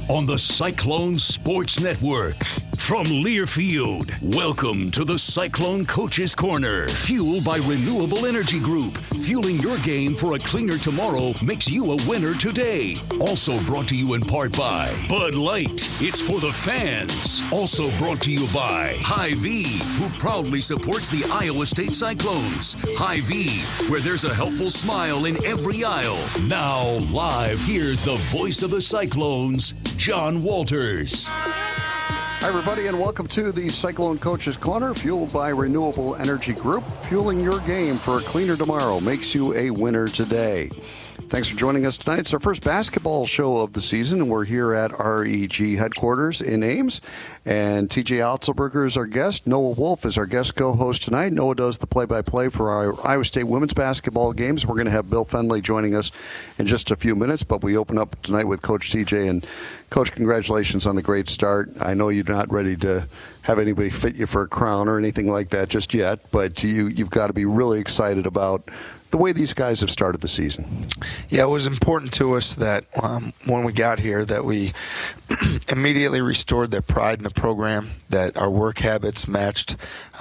on the Cyclone Sports Network. From Learfield, welcome to the Cyclone Coach's Corner, fueled by Renewable Energy Group. Fueling your game for a cleaner tomorrow makes you a winner today. Also brought to you in part by Bud Light. It's for the fans. Also brought to you by Hy-Vee, who proudly supports the Iowa State Cyclones. Hy-Vee, where there's a helpful smile in every aisle. Now, live, here's the voice of the Cyclones, John Walters. Hi, everybody, and welcome to the Cyclone Coach's Corner, fueled by Renewable Energy Group. Fueling your game for a cleaner tomorrow makes you a winner today. Thanks for joining us tonight. It's our first basketball show of the season, and we're here at REG headquarters in Ames. And TJ Otzelberger is our guest. Noah Wolf is our guest co-host tonight. Noah does the play-by-play for our Iowa State women's basketball games. We're going to have Bill Fendley joining us in just a few minutes, but we open up tonight with Coach TJ. And, Coach, congratulations on the great start. I know you're not ready to have anybody fit you for a crown or anything like that just yet, but you've got to be really excited about the way these guys have started the season. Yeah, it was important to us that when we got here that we immediately restored that pride in the program, that our work habits matched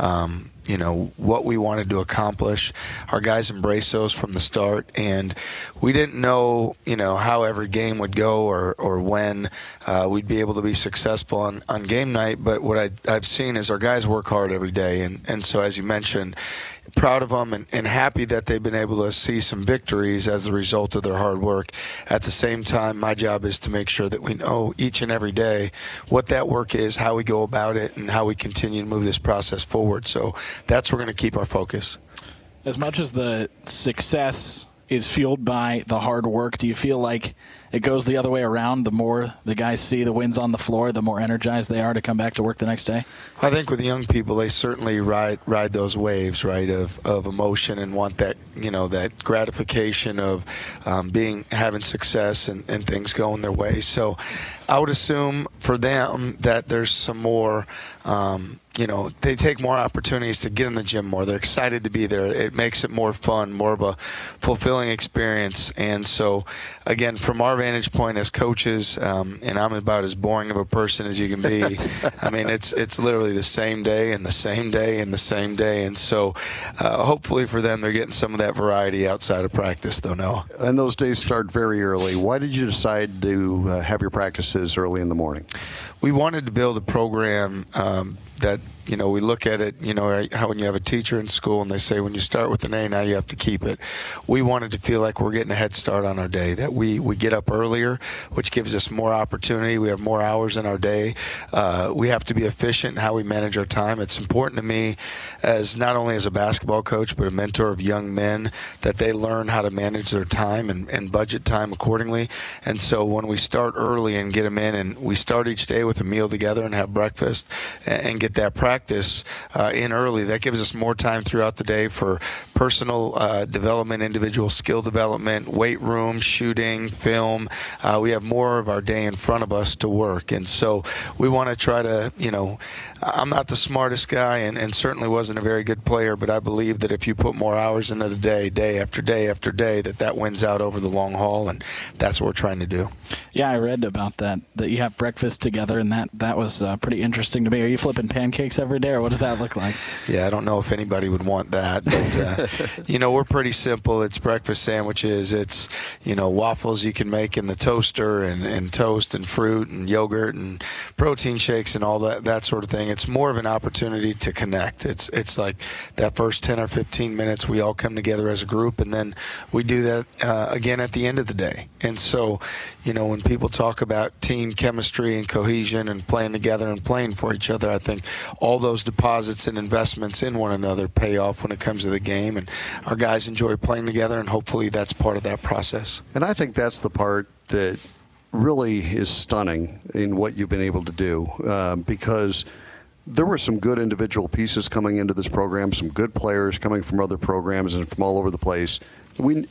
what we wanted to accomplish. Our guys embraced those from the start, and we didn't know, how every game would go or when we'd be able to be successful on game night. But what I've seen is our guys work hard every day, and so as you mentioned, proud of them and happy that they've been able to see some victories as a result of their hard work. At the same time, my job is to make sure that we know each and every day what that work is, how we go about it, and how we continue to move this process forward. So that's where we're going to keep our focus. As much as the success is fueled by the hard work, do you feel like it goes the other way around? The more the guys see the wins on the floor, the more energized they are to come back to work the next day? I think with young people, they certainly ride those waves, right, of emotion and want that, that gratification of having success and things going their way. So I would assume for them that there's some more, they take more opportunities to get in the gym more. They're excited to be there. It makes it more fun, more of a fulfilling experience. And so, again, from our vantage point as coaches, and I'm about as boring of a person as you can be. I mean, it's literally the same day and the same day and the same day. And so hopefully for them, they're getting some of that variety outside of practice, though, Noah. And those days start very early. Why did you decide to have your practices early in the morning? We wanted to build a program that, we look at it, how when you have a teacher in school and they say when you start with an A, now you have to keep it. We wanted to feel like we're getting a head start on our day, that we get up earlier, which gives us more opportunity. We have more hours in our day. We have to be efficient in how we manage our time. It's important to me, as not only as a basketball coach, but a mentor of young men, that they learn how to manage their time and budget time accordingly. And so when we start early and get them in, and we start each day with a meal together and have breakfast and get that practice in early, that gives us more time throughout the day for personal development, individual skill development, weight room, shooting, film. We have more of our day in front of us to work. And so we want to try to, I'm not the smartest guy and certainly wasn't a very good player, but I believe that if you put more hours into the day after day after day, that wins out over the long haul, and that's what we're trying to do. Yeah, I read about that you have breakfast together, and that was pretty interesting to me. Are you flipping pancakes every day, or what does that look like? Yeah, I don't know if anybody would want that, but we're pretty simple. It's breakfast sandwiches. It's waffles you can make in the toaster, and toast and fruit and yogurt and protein shakes and all that sort of thing. It's more of an opportunity to connect. It's like that first 10 or 15 minutes we all come together as a group, and then we do that again at the end of the day. And so when people talk about team chemistry and cohesion and playing together and playing for each other, I think all those deposits and investments in one another pay off when it comes to the game, and our guys enjoy playing together, and hopefully that's part of that process. And I think that's the part that really is stunning in what you've been able to do, because there were some good individual pieces coming into this program, some good players coming from other programs and from all over the place. Maybe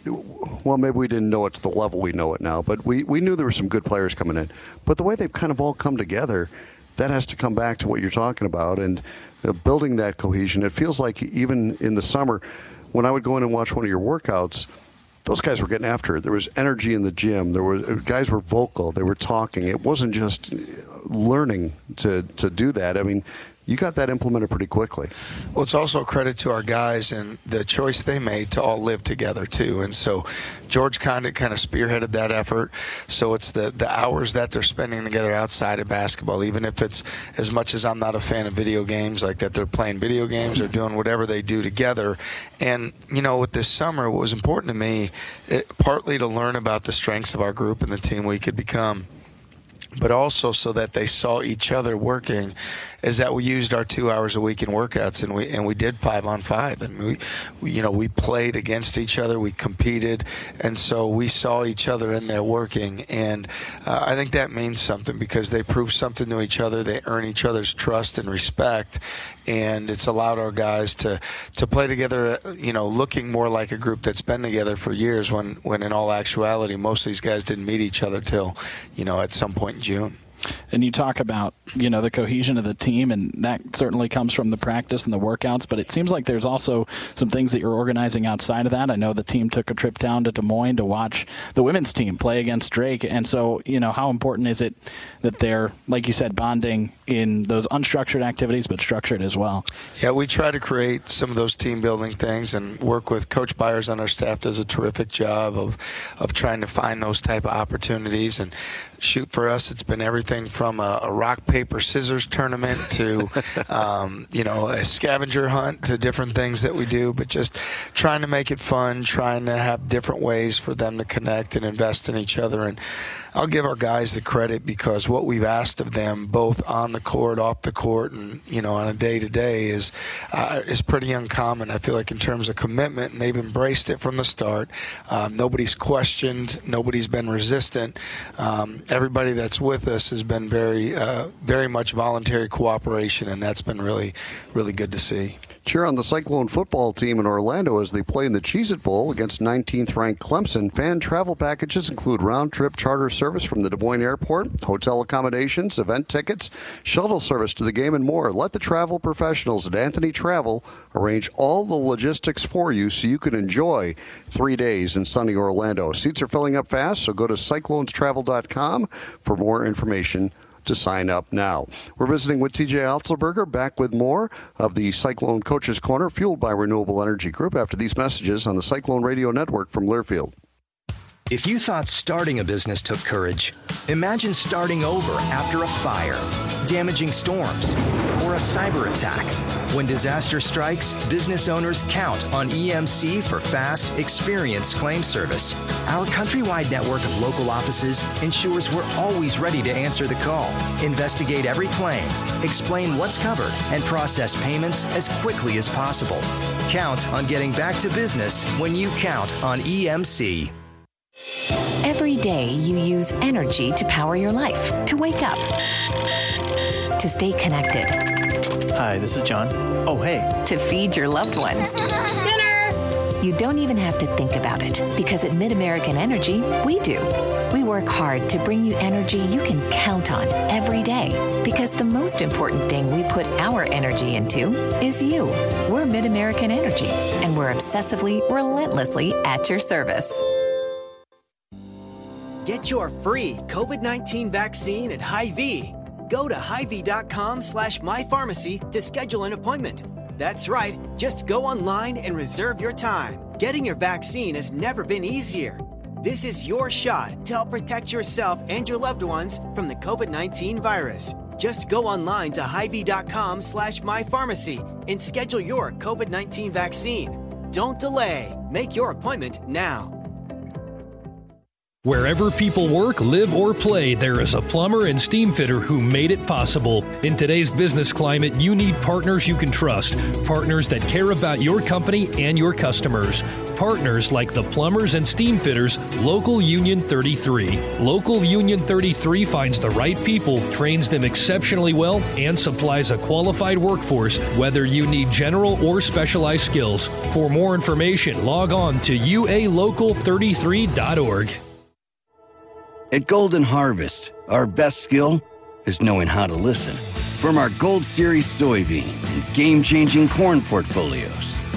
we didn't know it to the level we know it now, but we knew there were some good players coming in. But the way they've kind of all come together, that has to come back to what you're talking about and building that cohesion. It feels like even in the summer, when I would go in and watch one of your workouts, those guys were getting after it. There was energy in the gym. Guys were vocal. They were talking. It wasn't just learning to do that. I mean, you got that implemented pretty quickly. Well, it's also a credit to our guys and the choice they made to all live together, too. And so George Condit kind of spearheaded that effort. So it's the hours that they're spending together outside of basketball, even if it's, as much as I'm not a fan of video games, like that they're playing video games or doing whatever they do together. And, with this summer, what was important to me, partly to learn about the strengths of our group and the team we could become, but also so that they saw each other working, is that we used our 2 hours a week in workouts, and we did 5-on-5, and we played against each other, we competed, and so we saw each other in there working, and I think that means something because they prove something to each other, they earn each other's trust and respect, and it's allowed our guys to play together, looking more like a group that's been together for years, when in all actuality most of these guys didn't meet each other till at some point in June. And you talk about, the cohesion of the team, and that certainly comes from the practice and the workouts, but it seems like there's also some things that you're organizing outside of that. I know the team took a trip down to Des Moines to watch the women's team play against Drake, and so, how important is it that they're, like you said, bonding in those unstructured activities, but structured as well? Yeah, we try to create some of those team-building things and work with Coach Byers on our staff, does a terrific job of trying to find those type of opportunities. And shoot, for us, it's been everything from a rock, paper, scissors tournament to, a scavenger hunt to different things that we do, but just trying to make it fun, trying to have different ways for them to connect and invest in each other. And I'll give our guys the credit because what we've asked of them, both on the court, off the court, and on a day-to-day is pretty uncommon. I feel like in terms of commitment, and they've embraced it from the start. Nobody's questioned, nobody's been resistant. Everybody that's with us has been very, very much voluntary cooperation, and that's been really, really good to see. Cheer on the Cyclone football team in Orlando as they play in the Cheez-It Bowl against 19th-ranked Clemson. Fan travel packages include round-trip charter service from the Des Moines airport, hotel accommodations, event tickets, shuttle service to the game, and more. Let the travel professionals at Anthony Travel arrange all the logistics for you so you can enjoy 3 days in sunny Orlando. Seats are filling up fast, so go to cyclonestravel.com for more information to sign up now. We're visiting with TJ Otzelberger, back with more of the Cyclone Coaches Corner, fueled by Renewable Energy Group, after these messages on the Cyclone Radio Network from Learfield. If you thought starting a business took courage, imagine starting over after a fire, damaging storms, or a cyber attack. When disaster strikes, business owners count on EMC for fast, experienced claim service. Our countrywide network of local offices ensures we're always ready to answer the call, investigate every claim, explain what's covered, and process payments as quickly as possible. Count on getting back to business when you count on EMC. Every day you use energy to power your life, to wake up, to stay connected. Hi, this is John. Oh, hey. To feed your loved ones. Dinner! You don't even have to think about it, because at Mid-American Energy, we do. We work hard to bring you energy you can count on every day, because the most important thing we put our energy into is you. We're Mid-American Energy, and we're obsessively, relentlessly at your service. Get your free COVID-19 vaccine at Hy-Vee. Go to Hy-Vee.com/mypharmacy to schedule an appointment. That's right, just go online and reserve your time. Getting your vaccine has never been easier. This is your shot to help protect yourself and your loved ones from the COVID-19 virus. Just go online to Hy-Vee.com/mypharmacy and schedule your COVID-19 vaccine. Don't delay. Make your appointment now. Wherever people work, live, or play, there is a plumber and steam fitter who made it possible. In today's business climate, you need partners you can trust. Partners that care about your company and your customers. Partners like the Plumbers and Steam Fitters, Local Union 33. Local Union 33 finds the right people, trains them exceptionally well, and supplies a qualified workforce, whether you need general or specialized skills. For more information, log on to ualocal33.org. At Golden Harvest, our best skill is knowing how to listen. From our Gold Series soybean and game-changing corn portfolios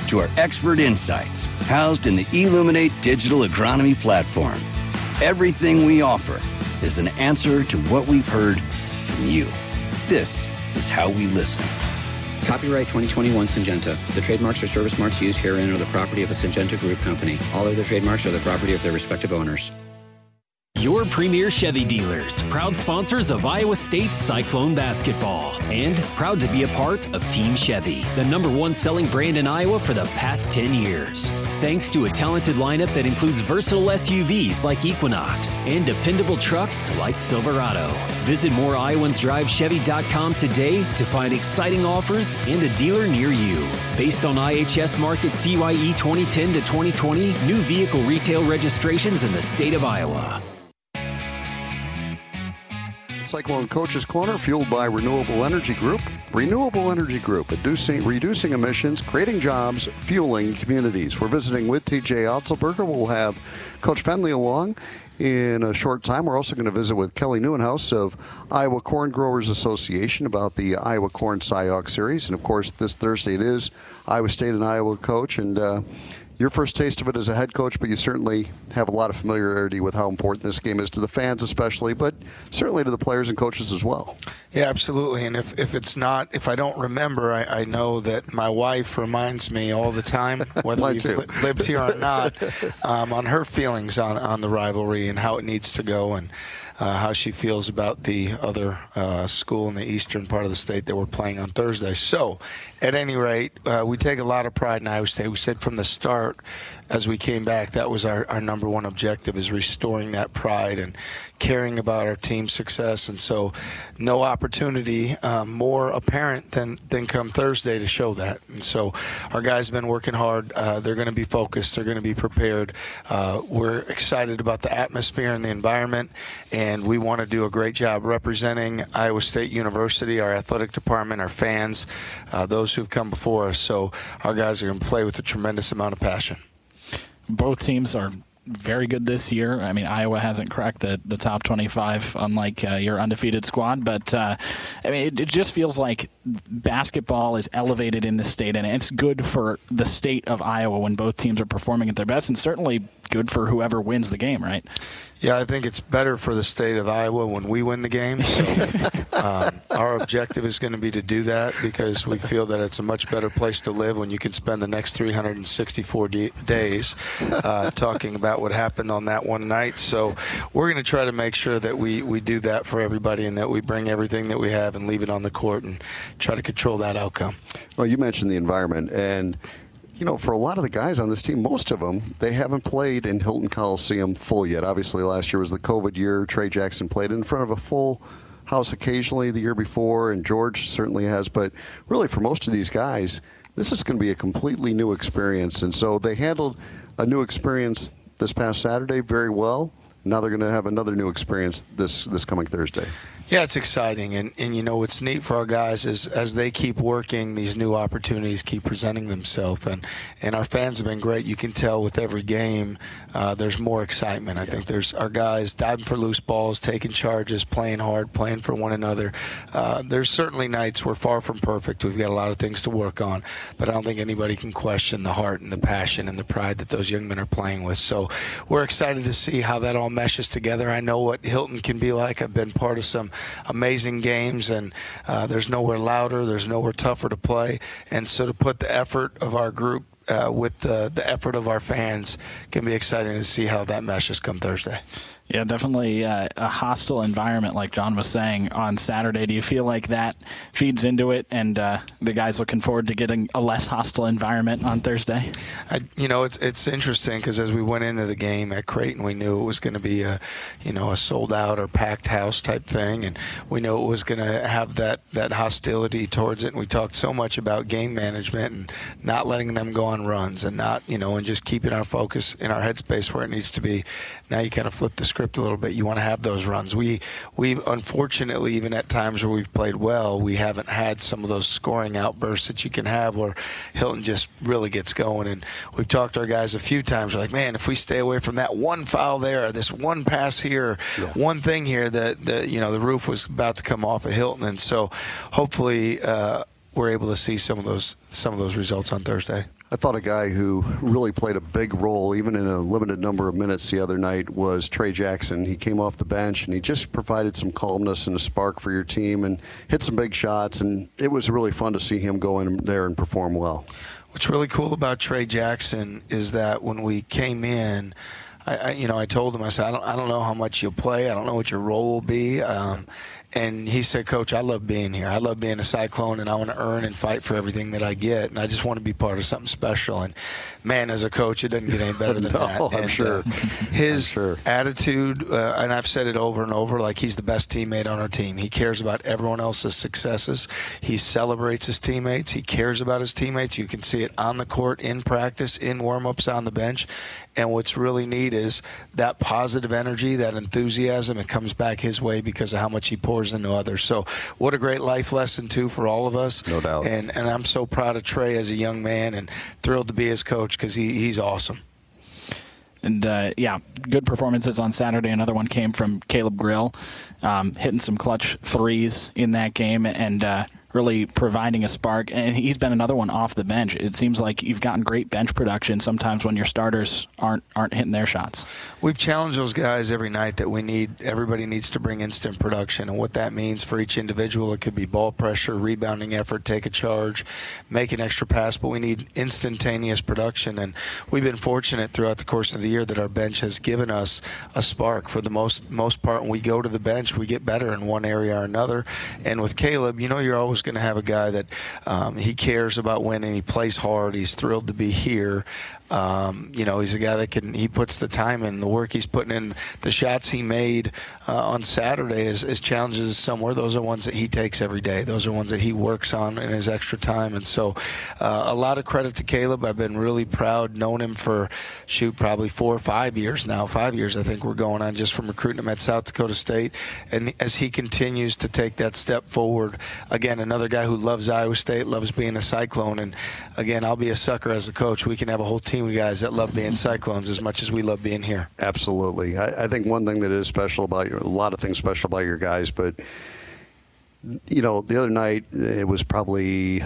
to our expert insights housed in the Illuminate digital agronomy platform. Everything we offer is an answer to what we've heard from you. This is how we listen. Copyright 2021 Syngenta. The trademarks or service marks used herein are the property of a Syngenta Group company. All other trademarks are the property of their respective owners. Your premier Chevy dealers, proud sponsors of Iowa State's Cyclone basketball, and proud to be a part of Team Chevy, the #1 selling brand in Iowa for the past 10 years. Thanks to a talented lineup that includes versatile SUVs like Equinox and dependable trucks like Silverado. Visit moreiowans.drivechevy.com today to find exciting offers and a dealer near you. Based on IHS Markit CYE 2010 to 2020, new vehicle retail registrations in the state of Iowa. Cyclone Coach's Corner, fueled by Renewable Energy Group. Renewable Energy Group, reducing emissions, creating jobs, fueling communities. We're visiting with TJ Otzelberger. We'll have Coach Fenley along in a short time. We're also going to visit with Kelly Neuenhaus of Iowa Corn Growers Association about the Iowa Corn Cy-Young Series. And, of course, this Thursday it is Iowa State and Iowa coach. And your first taste of it as a head coach, but you certainly have a lot of familiarity with how important this game is to the fans especially, but certainly to the players and coaches as well. Yeah, absolutely. And if I don't remember, I know that my wife reminds me all the time, whether we lived here or not, on her feelings on the rivalry and how it needs to go, and how she feels about the other school in the eastern part of the state that we're playing on Thursday. So, at any rate, we take a lot of pride in Iowa State. We said from the start, as we came back, that was our #1 objective, is restoring that pride and caring about our team's success. And so no opportunity more apparent than come Thursday to show that. And so our guys have been working hard. They're going to be focused. They're going to be prepared. We're excited about the atmosphere and the environment, and we want to do a great job representing Iowa State University, our athletic department, our fans, those who've come before us. So our guys are going to play with a tremendous amount of passion. Both teams are very good this year. I mean, Iowa hasn't cracked the top 25, unlike your undefeated squad. But, I mean, it just feels like basketball is elevated in the state, and it's good for the state of Iowa when both teams are performing at their best, and certainly good for whoever wins the game, right? Yeah, I think it's better for the state of Iowa when we win the game. So, our objective is going to be to do that, because we feel that it's a much better place to live when you can spend the next 364 days talking about what happened on that one night. So we're going to try to make sure that we do that for everybody, and that we bring everything that we have and leave it on the court and try to control that outcome. Well, you mentioned the environment, and you know, for a lot of the guys on this team, most of them, they haven't played in Hilton Coliseum full yet. Obviously, last year was the COVID year. Trey Jackson played in front of a full house occasionally the year before, and George certainly has. But really, for most of these guys, this is going to be a completely new experience. And so they handled a new experience this past Saturday very well. Now they're going to have another new experience this coming Thursday. Yeah, it's exciting, and you know what's neat for our guys is as they keep working, these new opportunities keep presenting themselves, and our fans have been great. You can tell with every game there's more excitement. I think there's our guys diving for loose balls, taking charges, playing hard, playing for one another. There's certainly nights we're far from perfect. We've got a lot of things to work on, but I don't think anybody can question the heart and the passion and the pride that those young men are playing with. So we're excited to see how that all meshes together. I know what Hilton can be like. I've been part of some amazing games, and there's nowhere louder, there's nowhere tougher to play, and so to put the effort of our group with the effort of our fans can be exciting to see how that meshes come Thursday. Yeah, definitely a hostile environment, like John was saying on Saturday. Do you feel like that feeds into it, and the guys looking forward to getting a less hostile environment on Thursday? It's interesting, because as we went into the game at Creighton, we knew it was going to be a sold out or packed house type thing, and we knew it was going to have that hostility towards it. And we talked so much about game management and not letting them go on runs, and not and just keeping our focus in our headspace where it needs to be. Now you kind of flip the script a little bit. You want to have those runs. We unfortunately, even at times where we've played well, we haven't had some of those scoring outbursts that you can have where Hilton just really gets going. And we've talked to our guys a few times. We're like, man, if we stay away from that one foul there, or this one pass here, one thing here, the roof was about to come off of Hilton. And so hopefully we're able to see some of those results on Thursday. I thought a guy who really played a big role, even in a limited number of minutes the other night, was Trey Jackson. He came off the bench, and he just provided some calmness and a spark for your team and hit some big shots, and it was really fun to see him go in there and perform well. What's really cool about Trey Jackson is that when we came in, I told him, I said, I don't know how much you'll play. I don't know what your role will be. And he said, Coach, I love being here. I love being a Cyclone, and I want to earn and fight for everything that I get. And I just want to be part of something special. And, man, as a coach, it doesn't get any better than that. I'm sure. His attitude, and I've said it over and over, like he's the best teammate on our team. He cares about everyone else's successes. He celebrates his teammates. He cares about his teammates. You can see it on the court, in practice, in warm-ups, on the bench. And what's really neat is that positive energy, that enthusiasm, it comes back his way because of how much he pours into others. So what a great life lesson, too, for all of us. No doubt. And I'm so proud of Trey as a young man and thrilled to be his coach because he's awesome. And, good performances on Saturday. Another one came from Caleb Grill, hitting some clutch threes in that game and really providing a spark. And he's been another one off the bench. It seems like you've gotten great bench production sometimes when your starters aren't hitting their shots. We've challenged those guys every night that everybody needs to bring instant production. And what that means for each individual, it could be ball pressure, rebounding effort, take a charge, make an extra pass, but we need instantaneous production. And we've been fortunate throughout the course of the year that our bench has given us a spark. For the most part, when we go to the bench, we get better in one area or another. And with Caleb, you're always going to have a guy that he cares about winning. He plays hard. He's thrilled to be here. He's a guy that he puts the time in, the work he's putting in. The shots he made on Saturday as challenges somewhere, those are ones that he takes every day. Those are ones that he works on in his extra time. And so a lot of credit to Caleb. I've been really proud, known him for, probably 4 or 5 years now. 5 years, I think, we're going on just from recruiting him at South Dakota State. And as he continues to take that step forward, again, another guy who loves Iowa State, loves being a Cyclone. And, again, I'll be a sucker as a coach. We can have a whole team of guys that love being Cyclones as much as we love being here. Absolutely. I think one thing that is special about a lot of things special about your guys, but, the other night it was probably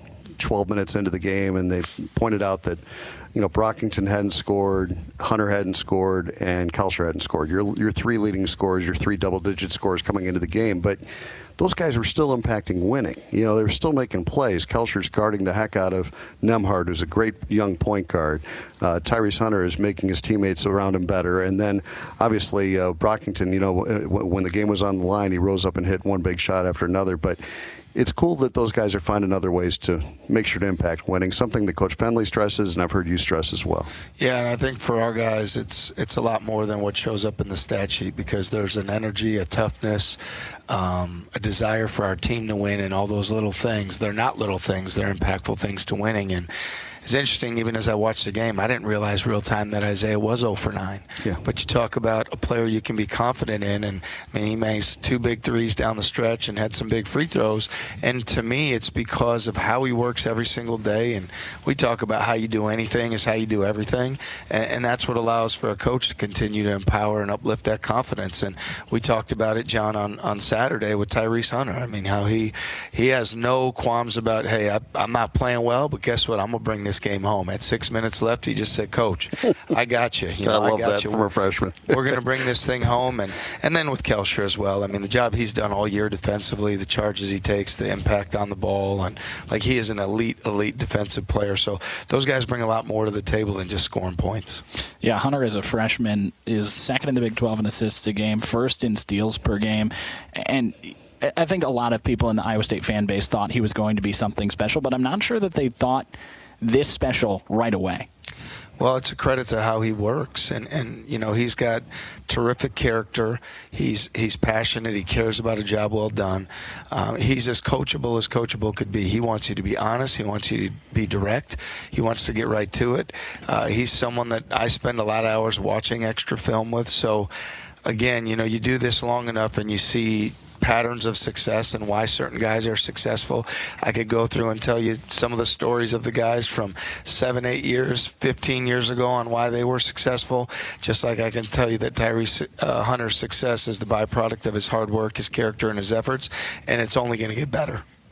12 minutes into the game, and they pointed out that, Brockington hadn't scored, Hunter hadn't scored, and Kelcher hadn't scored. Your three leading scorers, your three double-digit scorers coming into the game, but those guys were still impacting winning. They were still making plays. Kelcher's guarding the heck out of Nemhard, who's a great young point guard. Tyrese Hunter is making his teammates around him better. And then, obviously, Brockington, when the game was on the line, he rose up and hit one big shot after another. But it's cool that those guys are finding other ways to make sure to impact winning, something that Coach Fenley stresses, and I've heard you stress as well. Yeah, and I think for our guys, it's a lot more than what shows up in the stat sheet, because there's an energy, a toughness, a desire for our team to win, and all those little things. They're not little things. They're impactful things to winning. And it's interesting, even as I watched the game, I didn't realize real time that Isaiah was 0 for 9. Yeah. But you talk about a player you can be confident in, and he makes 2 big threes down the stretch and had some big free throws. And to me, it's because of how he works every single day. And we talk about how you do anything is how you do everything. And that's what allows for a coach to continue to empower and uplift that confidence. And we talked about it, John, on Saturday with Tyrese Hunter. How he has no qualms about, hey, I'm not playing well, but guess what? I'm going to bring this game home. At 6 minutes left, he just said, Coach, I got you. I love that from a freshman. We're going to bring this thing home. And then with Kelcher as well. The job he's done all year defensively, the charges he takes, the impact on the ball, and he is an elite defensive player. So those guys bring a lot more to the table than just scoring points. Yeah, Hunter as a freshman is second in the Big 12 in assists a game, first in steals per game, and I think a lot of people in the Iowa State fan base thought he was going to be something special, but I'm not sure that they thought this special right away. Well, it's a credit to how he works, and he's got terrific character. He's passionate. He cares about a job well done. He's as coachable could be. He wants you to be honest. He wants you to be direct. He wants to get right to it. He's someone that I spend a lot of hours watching extra film with. So, again, you do this long enough and you see patterns of success and why certain guys are successful. I could go through and tell you some of the stories of the guys from 7, 8 years, 15 years ago on why they were successful, just like I can tell you that Tyrese Hunter's success is the byproduct of his hard work, his character, and his efforts, and it's only going to get better.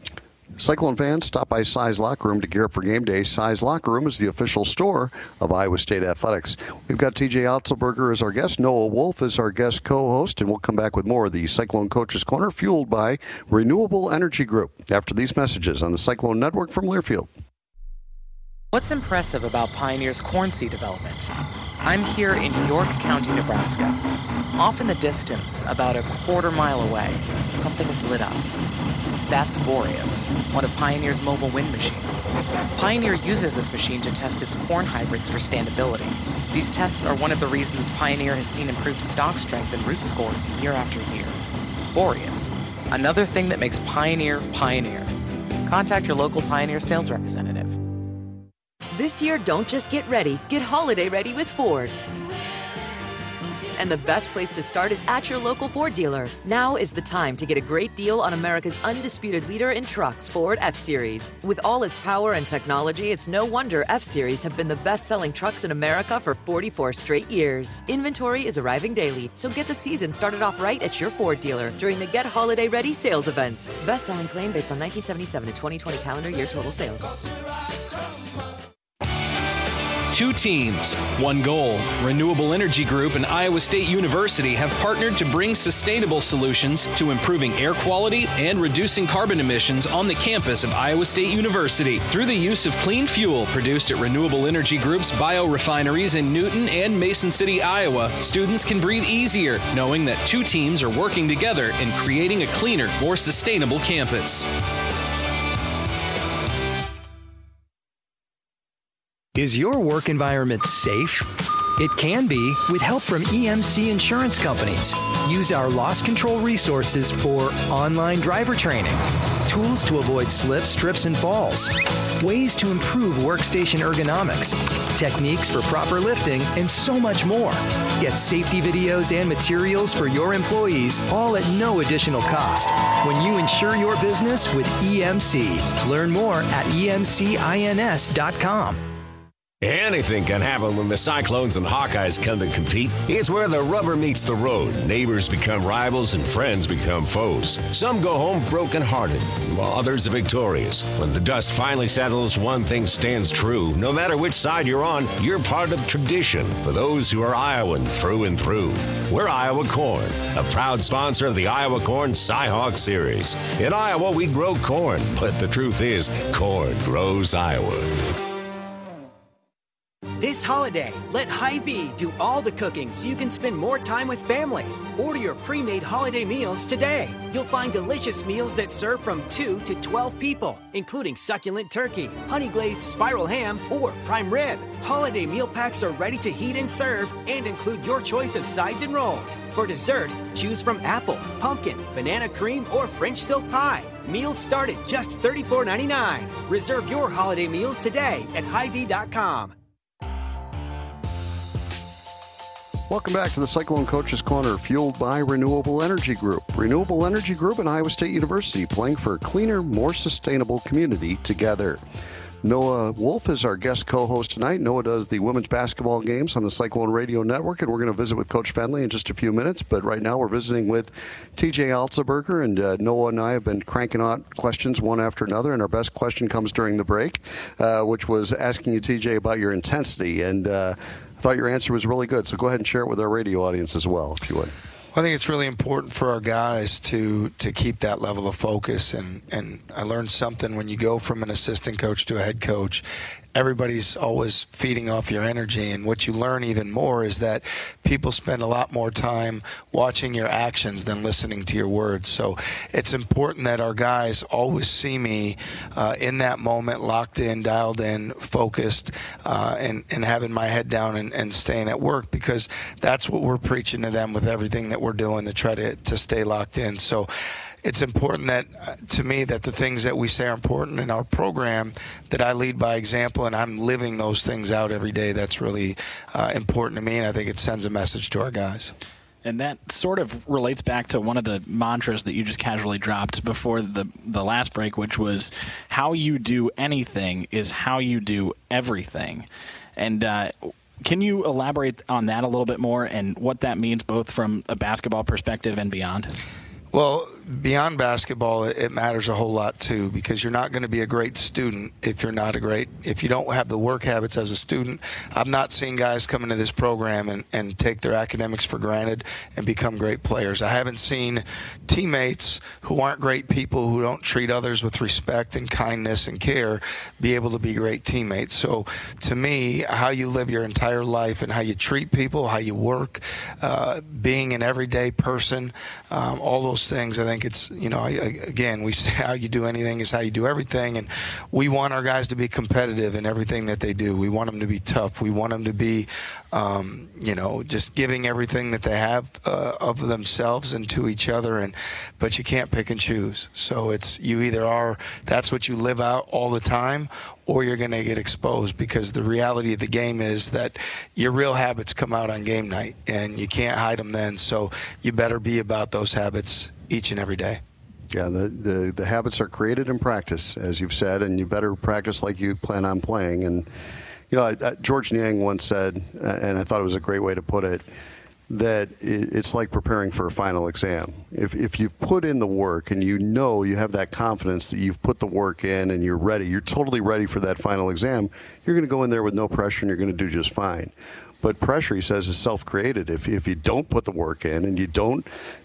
Cyclone fans, stop by Size Locker Room to gear up for game day. Size Locker Room is the official store of Iowa State Athletics. We've got TJ Otzelberger as our guest, Noah Wolf as our guest co-host, and we'll come back with more of the Cyclone Coaches Corner, fueled by Renewable Energy Group, after these messages on the Cyclone Network from Learfield. What's impressive about Pioneer's corn seed development? I'm here in York County, Nebraska. Off in the distance, about a quarter-mile away, something is lit up. That's Boreas, one of Pioneer's mobile wind machines. Pioneer uses this machine to test its corn hybrids for standability. These tests are one of the reasons Pioneer has seen improved stalk strength and root scores year after year. Boreas, another thing that makes Pioneer Pioneer. Contact your local Pioneer sales representative. This year, don't just get ready, get holiday ready with Ford. And the best place to start is at your local Ford dealer. Now is the time to get a great deal on America's undisputed leader in trucks, Ford F-Series. With all its power and technology, it's no wonder F-Series have been the best-selling trucks in America for 44 straight years. Inventory is arriving daily, so get the season started off right at your Ford dealer during the Get Holiday Ready sales event. Best-selling claim based on 1977 to 2020 calendar year total sales. Two teams, one goal. Renewable Energy Group and Iowa State University have partnered to bring sustainable solutions to improving air quality and reducing carbon emissions on the campus of Iowa State University. Through the use of clean fuel produced at Renewable Energy Group's biorefineries in Newton and Mason City, Iowa, students can breathe easier knowing that two teams are working together in creating a cleaner, more sustainable campus. Is your work environment safe? It can be with help from EMC Insurance Companies. Use our loss control resources for online driver training, tools to avoid slips, trips, and falls, ways to improve workstation ergonomics, techniques for proper lifting, and so much more. Get safety videos and materials for your employees, all at no additional cost, when you insure your business with EMC. Learn more at emcins.com. Anything can happen when the Cyclones and Hawkeyes come to compete. It's where the rubber meets the road. Neighbors become rivals and friends become foes. Some go home broken-hearted, while others are victorious. When the dust finally settles, one thing stands true. No matter which side you're on, you're part of tradition for those who are Iowan through and through. We're Iowa Corn, a proud sponsor of the Iowa Corn Cy-Hawk Series. In Iowa, we grow corn, but the truth is, corn grows Iowa. This holiday, let Hy-Vee do all the cooking so you can spend more time with family. Order your pre-made holiday meals today. You'll find delicious meals that serve from 2 to 12 people, including succulent turkey, honey-glazed spiral ham, or prime rib. Holiday meal packs are ready to heat and serve and include your choice of sides and rolls. For dessert, choose from apple, pumpkin, banana cream, or French silk pie. Meals start at just $34.99. Reserve your holiday meals today at Hy-Vee.com. Welcome back to the Cyclone Coaches Corner, fueled by Renewable Energy Group. Renewable Energy Group and Iowa State University, playing for a cleaner, more sustainable community together. Noah Wolf is our guest co-host tonight. Noah does the women's basketball games on the Cyclone Radio Network, and we're going to visit with Coach Fenley in just a few minutes. But right now we're visiting with TJ Otzelberger, and Noah and I have been cranking out questions one after another, and our best question comes during the break, which was asking you, TJ, about your intensity, and I thought your answer was really good, so go ahead and share it with our radio audience as well, if you would. I think it's really important for our guys to keep that level of focus, and I learned something when you go from an assistant coach to a head coach. Everybody's always feeding off your energy, and what you learn even more is that people spend a lot more time watching your actions than listening to your words. So it's important that our guys always see me in that moment, locked in, dialed in, focused, and having my head down and staying at work, because that's what we're preaching to them with everything that we're doing to try to stay locked in. So it's important that, to me, that the things that we say are important in our program, that I lead by example, and I'm living those things out every day. That's really important to me, and I think it sends a message to our guys. And that sort of relates back to one of the mantras that you just casually dropped before the last break, which was how you do anything is how you do everything. And can you elaborate on that a little bit more and what that means both from a basketball perspective and beyond? Well, beyond basketball, it matters a whole lot too, because you're not going to be a great student if you don't have the work habits as a student. I've not seen guys come into this program and take their academics for granted and become great players. I haven't seen teammates who aren't great people, who don't treat others with respect and kindness and care, be able to be great teammates. So to me, how you live your entire life and how you treat people, how you work, being an everyday person, all those things, I think it's, again, we say how you do anything is how you do everything, and we want our guys to be competitive in everything that they do. We want them to be tough. We want them to be, just giving everything that they have of themselves and to each other, but you can't pick and choose. So it's, you either are, that's what you live out all the time, or you're going to get exposed, because the reality of the game is that your real habits come out on game night, and you can't hide them then. So you better be about those habits each and every day. Yeah, the habits are created in practice, as you've said, and you better practice like you plan on playing. And, George Niang once said, and I thought it was a great way to put it, that it's like preparing for a final exam. If you've put in the work and you have that confidence that you've put the work in and you're ready, you're totally ready for that final exam, you're going to go in there with no pressure and you're going to do just fine. But pressure, he says, is self-created. If you don't put the work in and you don't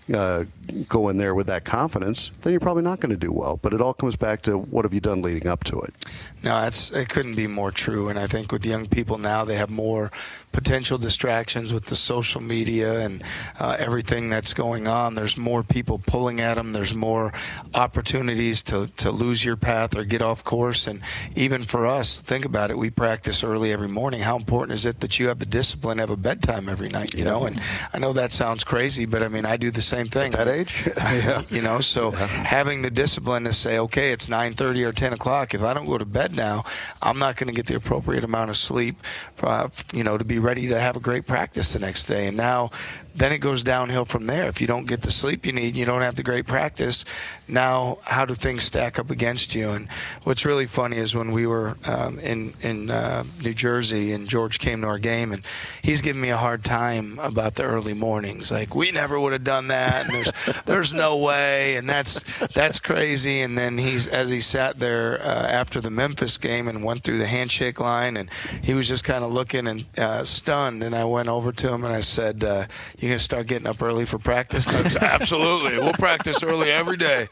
go in there with that confidence, then you're probably not going to do well. But it all comes back to what have you done leading up to it. No, it couldn't be more true. And I think with young people now, they have more potential distractions with the social media and everything that's going on. There's more people pulling at them. There's more opportunities to lose your path or get off course. And even for us, think about it. We practice early every morning. How important is it that you have the discipline, have a bedtime every night, know? And I know that sounds crazy, but I mean, I do the same thing. At that age? Yeah. So having the discipline to say, okay, it's 9:30 or 10 o'clock. If I don't go to bed now, I'm not going to get the appropriate amount of sleep for, to be ready to have a great practice the next day. And then it goes downhill from there. If you don't get the sleep you need, you don't have the great practice. Now, how do things stack up against you? And what's really funny is when we were in New Jersey and George came to our game, and he's giving me a hard time about the early mornings. Like, we never would have done that, and there's no way, and that's crazy. And then as he sat there after the Memphis game and went through the handshake line, and he was just kind of looking and stunned. And I went over to him and I said, "You gonna start getting up early for practice?" Absolutely. We'll practice early every day.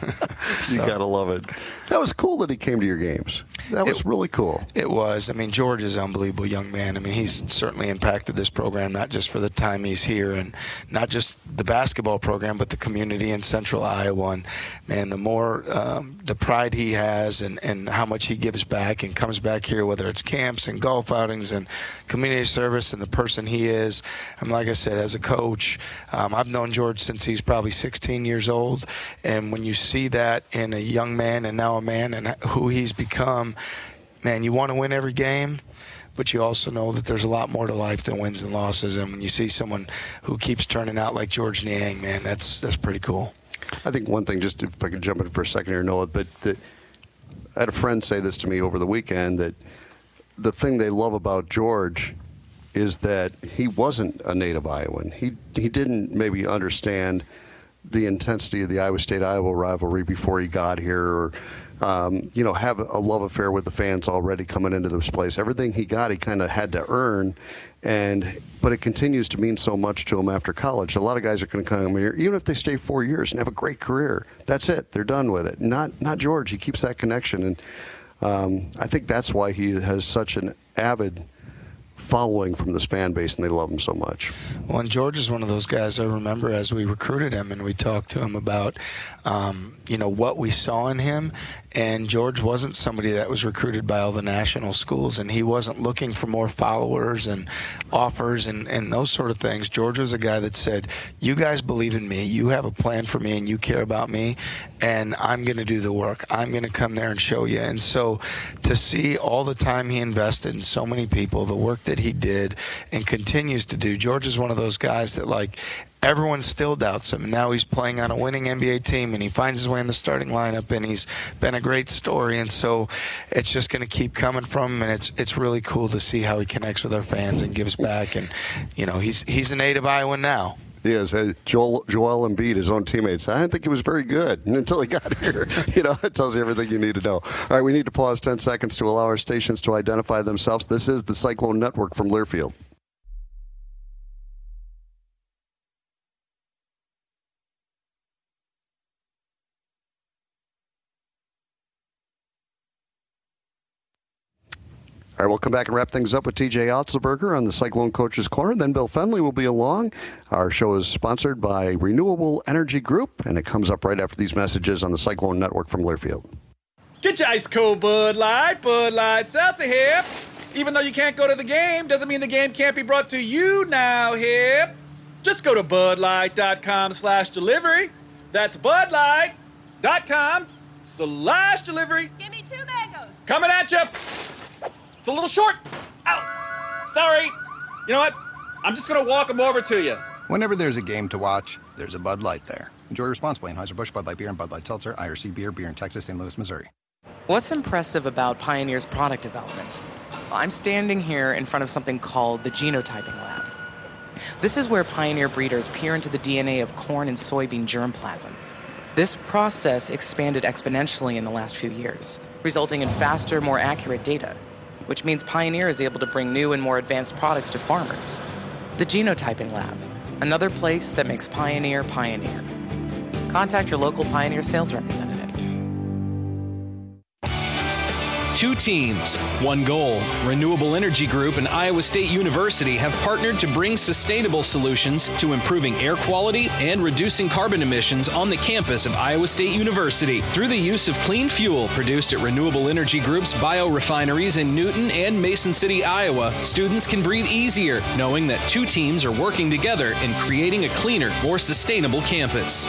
You gotta love it. That was cool that he came to your games. That was really cool. It was. I mean, George is an unbelievable young man. I mean, he's certainly impacted this program, not just for the time he's here and not just the basketball program, but the community in Central Iowa. And, man, the more the pride he has and how much he gives back and comes back here, whether it's camps and golf outings and community service, and the person he is. And like I said, as a coach, I've known George since he's probably 16 years old. And when you see that in a young man and now a man and who he's become, man, you want to win every game, but you also know that there's a lot more to life than wins and losses. And when you see someone who keeps turning out like George Niang, man, that's pretty cool. I think one thing, just if I could jump in for a second here, Noah, but I had a friend say this to me over the weekend, that the thing they love about George is that he wasn't a native Iowan. He didn't maybe understand the intensity of the Iowa State-Iowa rivalry before he got here, or have a love affair with the fans already coming into this place. Everything he got, he kind of had to earn, but it continues to mean so much to him after college. A lot of guys are going to come here, even if they stay 4 years and have a great career. That's it. They're done with it. Not George. He keeps that connection, and I think that's why he has such an avid following from this fan base, and they love him so much. Well, and George is one of those guys I remember as we recruited him and we talked to him about, what we saw in him. And George wasn't somebody that was recruited by all the national schools, and he wasn't looking for more followers and offers and those sort of things. George was a guy that said, you guys believe in me, you have a plan for me, and you care about me, and I'm going to do the work. I'm going to come there and show you. And so to see all the time he invested in so many people, the work that he did and continues to do, George is one of those guys that, like, everyone still doubts him. And now he's playing on a winning NBA team, and he finds his way in the starting lineup, and he's been a great story. And so it's just going to keep coming from him, and it's really cool to see how he connects with our fans and gives back. And, he's a native Iowan now. He is. Joel Embiid, his own teammates. I didn't think he was very good until he got here. It tells you everything you need to know. All right, we need to pause 10 seconds to allow our stations to identify themselves. This is the Cyclone Network from Learfield. All right, we'll come back and wrap things up with TJ Otzelberger on the Cyclone Coaches Corner. Then Bill Fenley will be along. Our show is sponsored by Renewable Energy Group, and it comes up right after these messages on the Cyclone Network from Learfield. Get your ice cold Bud Light Seltzer here. Even though you can't go to the game, doesn't mean the game can't be brought to you now here. Just go to budlight.com/delivery. That's budlight.com/delivery. Give me 2 mangoes. Coming at you. It's a little short. Ow. Sorry. You know what? I'm just going to walk them over to you. Whenever there's a game to watch, there's a Bud Light there. Enjoy responsibly. Anheuser-Busch, Bud Light Beer, and Bud Light Seltzer. IRC Beer in Texas, St. Louis, Missouri. What's impressive about Pioneer's product development? I'm standing here in front of something called the Genotyping Lab. This is where Pioneer breeders peer into the DNA of corn and soybean germplasm. This process expanded exponentially in the last few years, resulting in faster, more accurate data, which means Pioneer is able to bring new and more advanced products to farmers. The Genotyping Lab, another place that makes Pioneer Pioneer. Contact your local Pioneer sales representative. 2 teams, 1 goal. Renewable Energy Group and Iowa State University have partnered to bring sustainable solutions to improving air quality and reducing carbon emissions on the campus of Iowa State University. Through the use of clean fuel produced at Renewable Energy Group's biorefineries in Newton and Mason City, Iowa, students can breathe easier knowing that 2 teams are working together in creating a cleaner, more sustainable campus.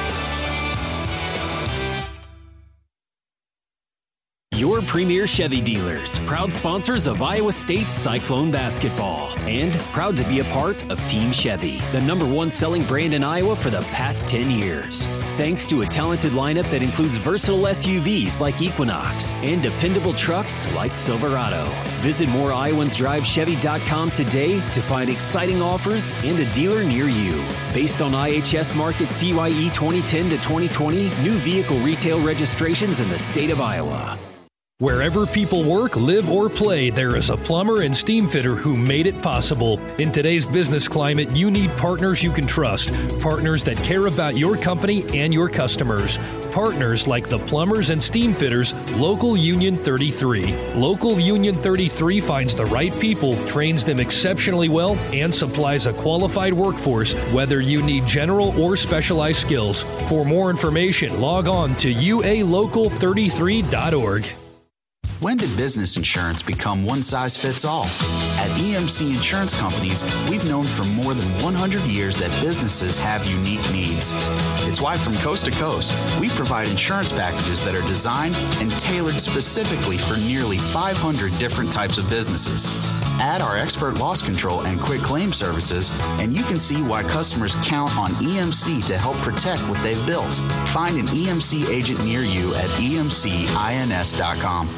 Your premier Chevy dealers, proud sponsors of Iowa State's Cyclone basketball, and proud to be a part of Team Chevy, the #1 selling brand in Iowa for the past 10 years. Thanks to a talented lineup that includes versatile SUVs like Equinox and dependable trucks like Silverado. Visit moreiowans.drivechevy.com today to find exciting offers and a dealer near you. Based on IHS Markit CYE 2010 to 2020, new vehicle retail registrations in the state of Iowa. Wherever people work, live, or play, there is a plumber and steam fitter who made it possible. In today's business climate, you need partners you can trust, partners that care about your company and your customers. Partners like the plumbers and steam fitters, Local Union 33. Local Union 33 finds the right people, trains them exceptionally well, and supplies a qualified workforce, whether you need general or specialized skills. For more information, log on to ualocal33.org. When did business insurance become one size fits all? At EMC Insurance Companies, we've known for more than 100 years that businesses have unique needs. It's why from coast to coast, we provide insurance packages that are designed and tailored specifically for nearly 500 different types of businesses. Add our expert loss control and quick claim services, and you can see why customers count on EMC to help protect what they've built. Find an EMC agent near you at emcins.com.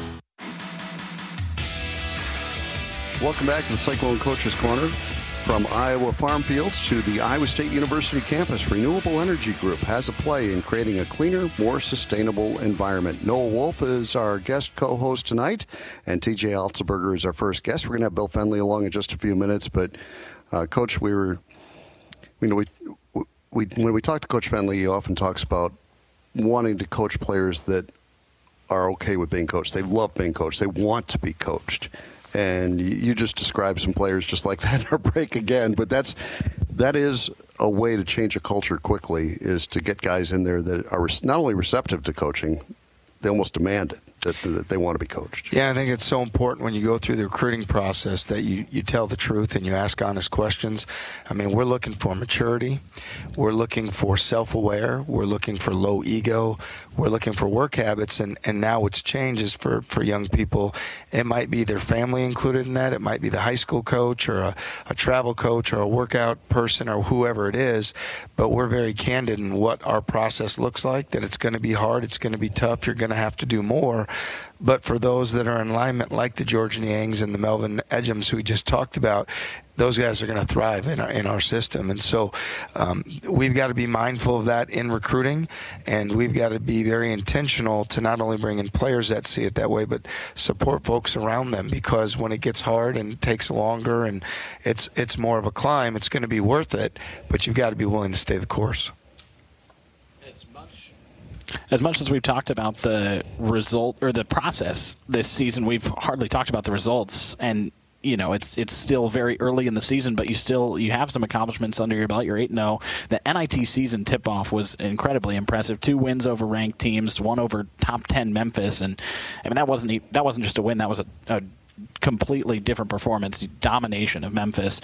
Welcome back to the Cyclone Coaches Corner. From Iowa farm fields to the Iowa State University campus, Renewable Energy Group has a play in creating a cleaner, more sustainable environment. Noah Wolf is our guest co-host tonight, and TJ Otzelberger is our first guest. We're going to have Bill Fenley along in just a few minutes, but Coach, when we talk to Coach Fenley, he often talks about wanting to coach players that are okay with being coached. They love being coached. They want to be coached. And you just described some players just like that in our break again. But that is a way to change a culture quickly, is to get guys in there that are not only receptive to coaching, they almost demand it, that they want to be coached. Yeah, I think it's so important when you go through the recruiting process that you tell the truth and you ask honest questions. I mean, we're looking for maturity. We're looking for self-aware. We're looking for low ego. We're looking for work habits. And now what's changed is for young people, it might be their family included in that. It might be the high school coach or a travel coach or a workout person or whoever it is. But we're very candid in what our process looks like, that it's going to be hard. It's going to be tough. You're going to have to do more. But for those that are in alignment, like the George Niangs and the Melvin Edgems who we just talked about, those guys are going to thrive in our system. And so we've got to be mindful of that in recruiting, and we've got to be very intentional to not only bring in players that see it that way, but support folks around them, because when it gets hard and it takes longer and it's more of a climb, it's going to be worth it, but you've got to be willing to stay the course. As much as we've talked about the result or the process this season, we've hardly talked about the results. And it's still very early in the season, but you have some accomplishments under your belt. You're 8-0. The NIT season tip-off was incredibly impressive. 2 wins over ranked teams, 1 over top 10 Memphis, and I mean that wasn't just a win. That was a completely different performance, domination of Memphis.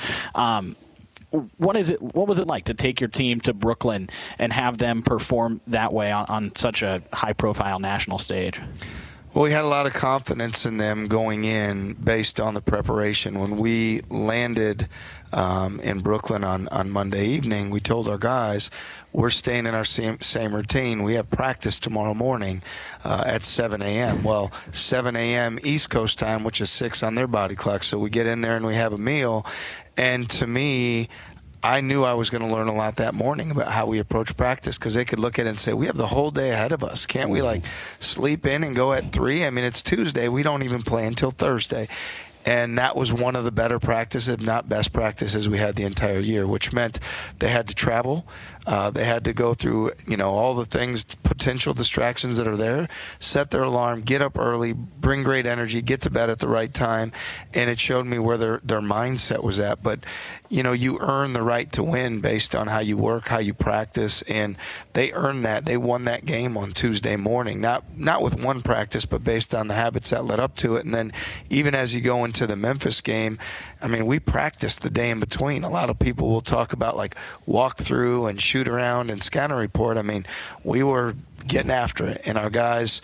What was it like to take your team to Brooklyn and have them perform that way on such a high-profile national stage? Well, we had a lot of confidence in them going in based on the preparation. When we landed in Brooklyn on Monday evening, we told our guys, we're staying in our same routine. We have practice tomorrow morning at 7 a.m. Well, 7 a.m. East Coast time, which is 6 on their body clock. So we get in there and we have a meal. And to me, I knew I was going to learn a lot that morning about how we approach practice, because they could look at it and say, we have the whole day ahead of us. Can't we sleep in and go at 3? I mean, it's Tuesday. We don't even play until Thursday. And that was one of the better practices, if not best practices, we had the entire year, which meant they had to travel. They had to go through, all the things, potential distractions that are there, set their alarm, get up early, bring great energy, get to bed at the right time. And it showed me where their mindset was at. But, you earn the right to win based on how you work, how you practice. And they earned that. They won that game on Tuesday morning, not with one practice, but based on the habits that led up to it. And then even as you go into the Memphis game, I mean, we practiced the day in between. A lot of people will talk about walk through and shoot around and scatter report. I mean, we were getting after it. And our guys,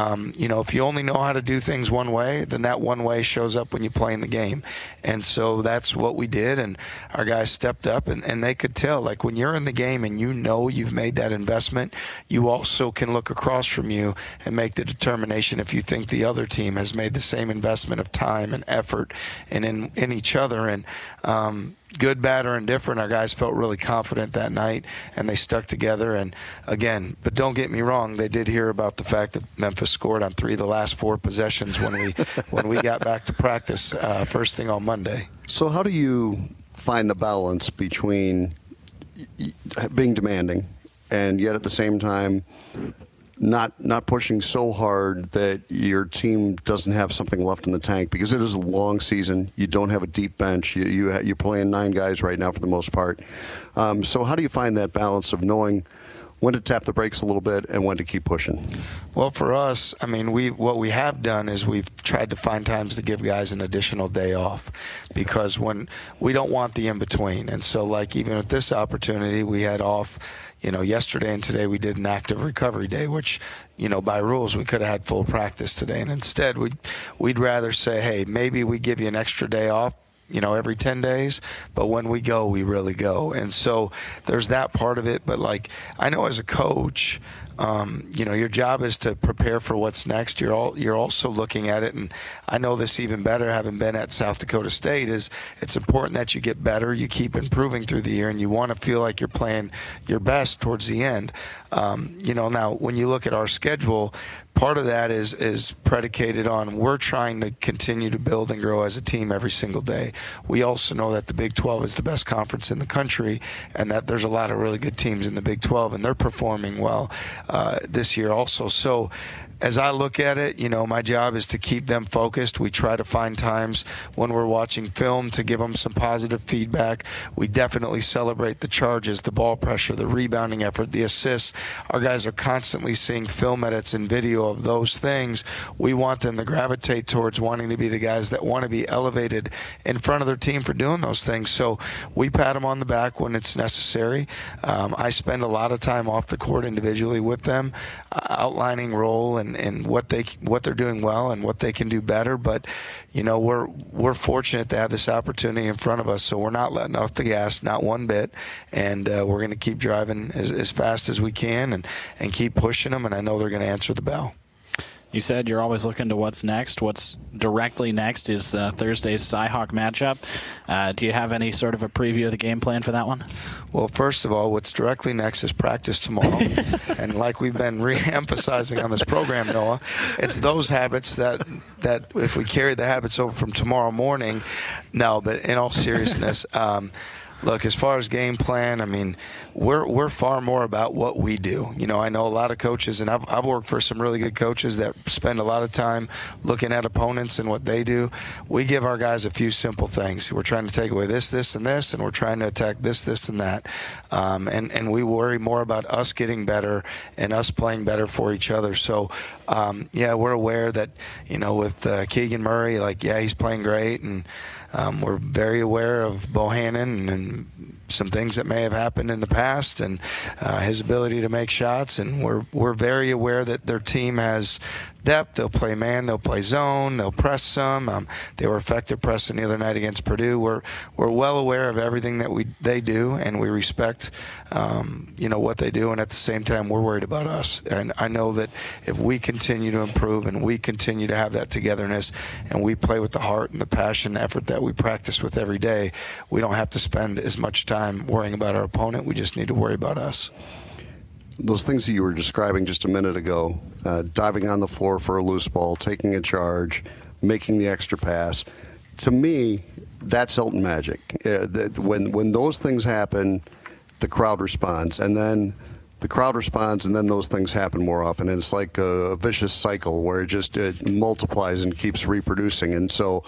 if you only know how to do things one way, then that one way shows up when you play in the game. And so that's what we did. And our guys stepped up, and they could tell, when you're in the game and you've made that investment, you also can look across from you and make the determination if you think the other team has made the same investment of time and effort and in each other. And, good, bad, or indifferent, our guys felt really confident that night, and they stuck together. And again, but don't get me wrong, they did hear about the fact that Memphis scored on 3 of the last 4 possessions when we got back to practice first thing on Monday. So how do you find the balance between being demanding and yet at the same time not pushing so hard that your team doesn't have something left in the tank? Because it is a long season. You don't have a deep bench. You're playing 9 guys right now for the most part. So how do you find that balance of knowing when to tap the brakes a little bit and when to keep pushing? Well, for us, I mean, what we have done is we've tried to find times to give guys an additional day off, because when we don't want the in-between. And so, even at this opportunity, we had off, yesterday and today we did an active recovery day, which, by rules we could have had full practice today. And instead, we'd rather say, hey, maybe we give you an extra day off, every 10 days, but when we go, we really go. And so there's that part of it. But I know as a coach, your job is to prepare for what's next. You're also looking at it, and I know this even better having been at South Dakota State, is it's important that you get better, you keep improving through the year, and you want to feel like you're playing your best towards the end. Now when you look at our schedule, part of that is predicated on we're trying to continue to build and grow as a team every single day. We also know that the Big 12 is the best conference in the country, and that there's a lot of really good teams in the Big 12, and they're performing well this year also. So as I look at it, my job is to keep them focused. We try to find times when we're watching film to give them some positive feedback. We definitely celebrate the charges, the ball pressure, the rebounding effort, the assists. Our guys are constantly seeing film edits and video of those things. We want them to gravitate towards wanting to be the guys that want to be elevated in front of their team for doing those things. So we pat them on the back when it's necessary. I spend a lot of time off the court individually with them, outlining role and what they're doing well and what they can do better. But we're fortunate to have this opportunity in front of us, so we're not letting off the gas, not one bit, and we're going to keep driving as fast as we can and keep pushing them, and I know they're going to answer the bell. You said you're always looking to what's next. What's directly next is Thursday's Cy-Hawk matchup. Do you have any sort of a preview of the game plan for that one? Well, first of all, what's directly next is practice tomorrow. And like we've been re-emphasizing on this program, Noah, it's those habits that if we carry the habits over from tomorrow morning, no, but in all seriousness, look, as far as game plan, I mean, we're far more about what we do. You know, I know a lot of coaches, and I've worked for some really good coaches that spend a lot of time looking at opponents and what they do. We give our guys a few simple things. We're trying to take away this, and this, and we're trying to attack this, and that. And we worry more about us getting better and us playing better for each other. So, yeah, we're aware that, you know, with Keegan Murray, like, yeah, he's playing great, and we're very aware of Bohannon and some things that may have happened in the past and his ability to make shots. And we're very aware that their team has depth. They'll play man, they'll play zone, they'll press some. They were effective pressing the other night against Purdue. We're well aware of everything that they do, and we respect you know, what they do. And at the same time, we're worried about us. And I know that if we continue to improve and we continue to have that togetherness and we play with the heart and the passion, the effort that we practice with every day, we don't have to spend as much time worrying about our opponent. We just need to worry about us. Those things that you were describing just a minute ago, diving on the floor for a loose ball, taking a charge, making the extra pass, to me, that's Hilton magic. When those things happen, the crowd responds, and then the crowd responds, and then those things happen more often. And it's like a vicious cycle where it multiplies and keeps reproducing. And so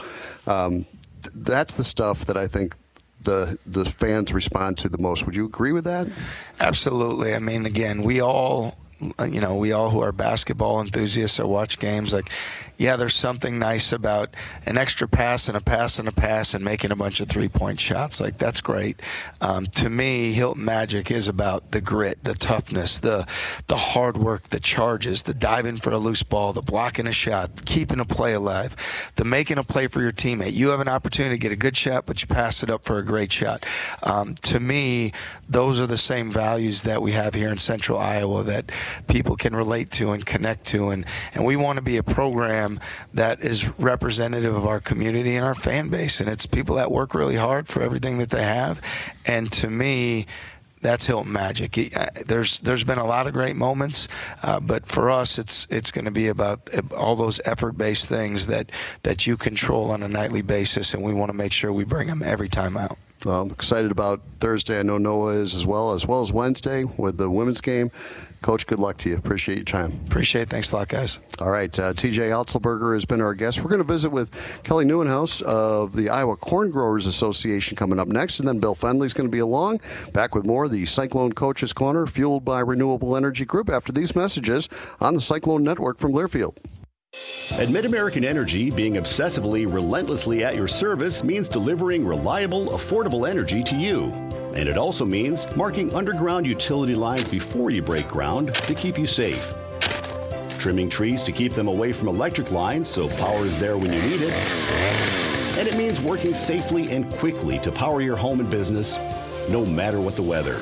that's the stuff that I think the fans respond to the most. Would you agree with that? Absolutely. I mean, again, we all who are basketball enthusiasts or watch games, like, yeah, there's something nice about an extra pass and a pass and a pass and making a bunch of three-point shots. Like, that's great. To me, Hilton Magic is about the grit, the toughness, the hard work, the charges, the diving for a loose ball, the blocking a shot, keeping a play alive, the making a play for your teammate. You have an opportunity to get a good shot, but you pass it up for a great shot. To me, those are the same values that we have here in Central Iowa that people can relate to and connect to. And we want to be a program that is representative of our community and our fan base. And it's people that work really hard for everything that they have. And to me, that's Hilton Magic. There's been a lot of great moments, but for us, it's going to be about all those effort-based things that you control on a nightly basis, and we want to make sure we bring them every time out. Well, I'm excited about Thursday. I know Noah is as well as Wednesday with the women's game. Coach, good luck to you. Appreciate your time. Appreciate it. Thanks a lot, guys. All right. TJ Otzelberger has been our guest. We're going to visit with Kelly Neuenhaus of the Iowa Corn Growers Association coming up next, and then Bill Fendley's going to be along. Back with more of the Cyclone Coaches Corner, fueled by Renewable Energy Group, after these messages on the Cyclone Network from Learfield. At MidAmerican Energy, being obsessively, relentlessly at your service means delivering reliable, affordable energy to you. And it also means marking underground utility lines before you break ground to keep you safe. Trimming trees to keep them away from electric lines so power is there when you need it. And it means working safely and quickly to power your home and business, no matter what the weather.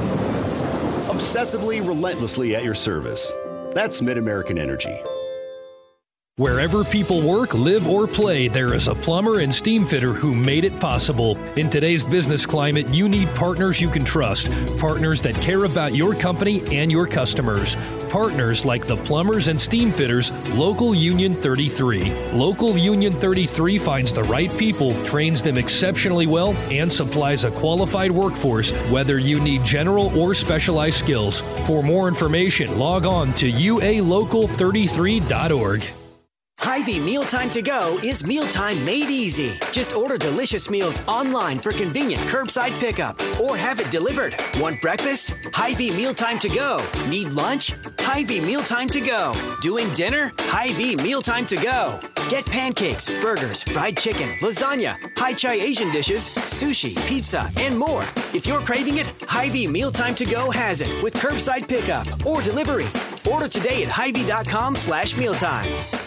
Obsessively, relentlessly at your service. That's MidAmerican Energy. Wherever people work, live, or play, there is a plumber and steam fitter who made it possible. In today's business climate, you need partners you can trust. Partners that care about your company and your customers. Partners like the Plumbers and Steam Fitters, Local Union 33. Local Union 33 finds the right people, trains them exceptionally well, and supplies a qualified workforce, whether you need general or specialized skills. For more information, log on to ualocal33.org. Hy-Vee Mealtime to Go is mealtime made easy. Just order delicious meals online for convenient curbside pickup or have it delivered. Want breakfast? Hy-Vee Mealtime to Go. Need lunch? Hy-Vee Mealtime to Go. Doing dinner? Hy-Vee Mealtime to Go. Get pancakes, burgers, fried chicken, lasagna, Hai Chai Asian dishes, sushi, pizza, and more. If you're craving it, Hy-Vee Mealtime to Go has it with curbside pickup or delivery. Order today at Hy-Vee.com/mealtime.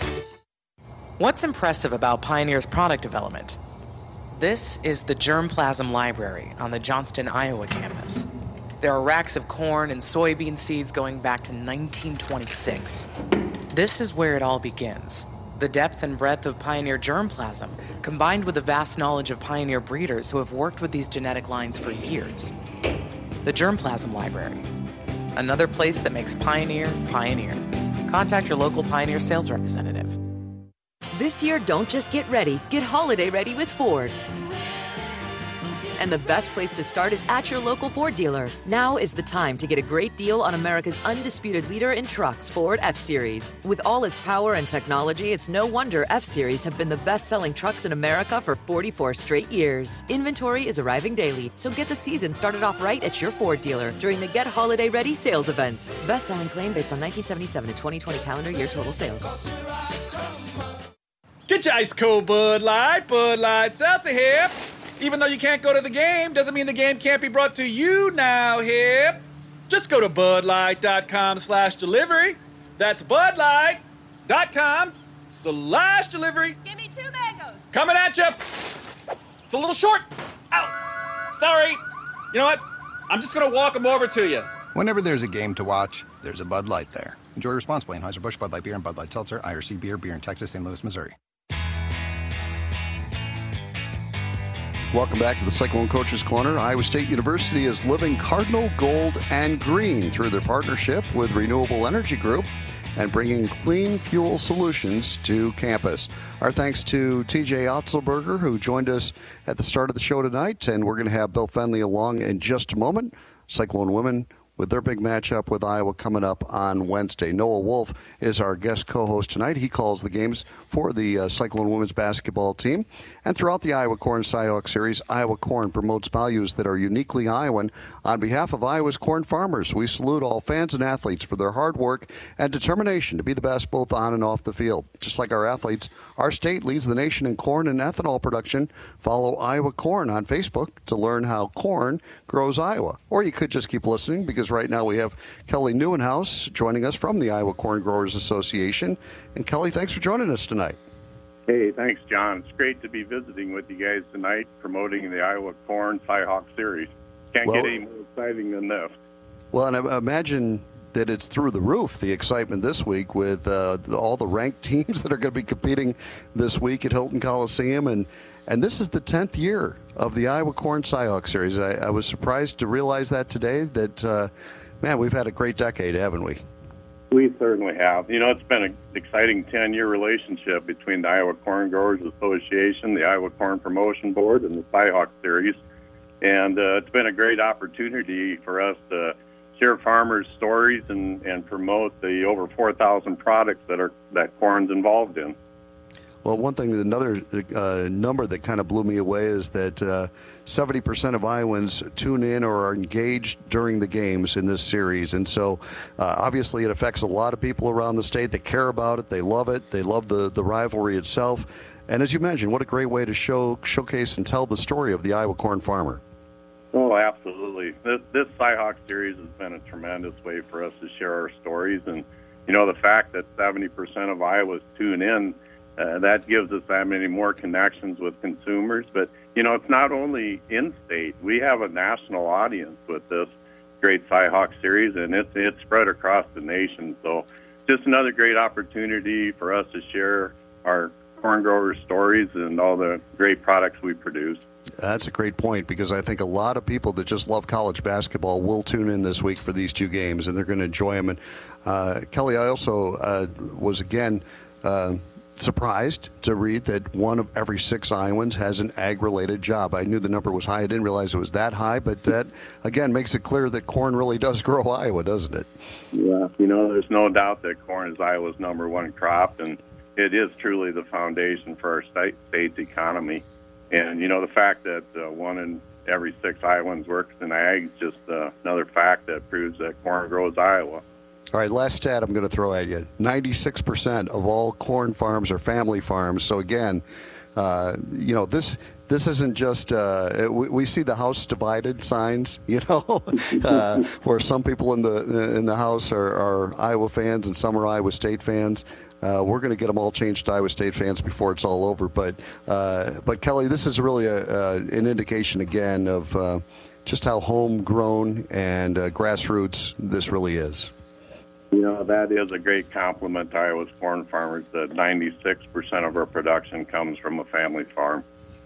What's impressive about Pioneer's product development? This is the Germplasm Library on the Johnston, Iowa campus. There are racks of corn and soybean seeds going back to 1926. This is where it all begins. The depth and breadth of Pioneer germplasm, combined with the vast knowledge of Pioneer breeders who have worked with these genetic lines for years. The Germplasm Library. Another place that makes Pioneer, Pioneer. Contact your local Pioneer sales representative. This year, don't just get ready, get holiday ready with Ford. And the best place to start is at your local Ford dealer. Now is the time to get a great deal on America's undisputed leader in trucks, Ford F-Series. With all its power and technology, it's no wonder F-Series have been the best-selling trucks in America for 44 straight years. Inventory is arriving daily, so get the season started off right at your Ford dealer during the Get Holiday Ready sales event. Best-selling claim based on 1977 to 2020 calendar year total sales. Get your ice cold Bud Light Seltzer here. Even though you can't go to the game, doesn't mean the game can't be brought to you now here. Just go to budlight.com/delivery. That's budlight.com/delivery. Give me 2 mangoes. Coming at you. It's a little short. Ow. Sorry. You know what? I'm just going to walk them over to you. Whenever there's a game to watch, there's a Bud Light there. Enjoy responsibly. Anheuser-Busch, Bud Light Beer, and Bud Light Seltzer, IRC Beer, beer in Texas, St. Louis, Missouri. Welcome back to the Cyclone Coaches Corner. Iowa State University is living Cardinal Gold and Green through their partnership with Renewable Energy Group and bringing clean fuel solutions to campus. Our thanks to TJ Otzelberger, who joined us at the start of the show tonight, and we're going to have Bill Fenley along in just a moment. Cyclone women with their big matchup with Iowa coming up on Wednesday. Noah Wolf is our guest co-host tonight. He calls the games for the Cyclone women's basketball team. And throughout the Iowa Corn Cyhawk Series, Iowa Corn promotes values that are uniquely Iowan. On behalf of Iowa's corn farmers, we salute all fans and athletes for their hard work and determination to be the best both on and off the field. Just like our athletes, our state leads the nation in corn and ethanol production. Follow Iowa Corn on Facebook to learn how corn grows Iowa. Or you could just keep listening, because right now we have Kelly Neuenhaus joining us from the Iowa Corn Growers Association. And Kelly, thanks for joining us tonight. Hey, thanks, John. It's great to be visiting with you guys tonight, promoting the Iowa Corn Cyhawk Series. Can't get any more exciting than this. Well, and I imagine that it's through the roof, the excitement this week with all the ranked teams that are going to be competing this week at Hilton Coliseum. And this is the 10th year of the Iowa Corn Cyhawk Series. I was surprised to realize that today, that, man, we've had a great decade, haven't we? We certainly have. You know, it's been an exciting 10-year relationship between the Iowa Corn Growers Association, the Iowa Corn Promotion Board, and the Cyhawk Series. And it's been a great opportunity for us to share farmers' stories and promote the over 4,000 products that corn's involved in. Well, one thing, another number that kind of blew me away is that 70% of Iowans tune in or are engaged during the games in this series. And so, obviously, it affects a lot of people around the state. They care about it. They love it. They love the rivalry itself. And as you mentioned, what a great way to showcase and tell the story of the Iowa corn farmer. Oh, absolutely. This Cyhawk Series has been a tremendous way for us to share our stories. And, you know, the fact that 70% of Iowans tune in, that gives us that many more connections with consumers. But, you know, it's not only in-state. We have a national audience with this great Cyhawk Series, and it's spread across the nation. So just another great opportunity for us to share our corn growers' stories and all the great products we produce. That's a great point, because I think a lot of people that just love college basketball will tune in this week for these two games, and they're going to enjoy them. And Kelly, I also was, again, surprised to read that 1 of every 6 Iowans has an ag-related job. I knew the number was high. I didn't realize it was that high, but that, again, makes it clear that corn really does grow Iowa, doesn't it? Yeah, you know, there's no doubt that corn is Iowa's #1 crop, and it is truly the foundation for our state's economy. And, you know, the fact that 1 in every 6 Iowans works in ag is just another fact that proves that corn grows Iowa. All right, last stat I'm going to throw at you. 96% of all corn farms are family farms. So, again, you know, this isn't just we see the house divided signs, you know, where some people in the house are Iowa fans and some are Iowa State fans. We're going to get them all changed to Iowa State fans before it's all over. But Kelly, this is really an indication, again, of just how homegrown and grassroots this really is. That is a great compliment to Iowa's corn farmers, that 96% of our production comes from a family farm.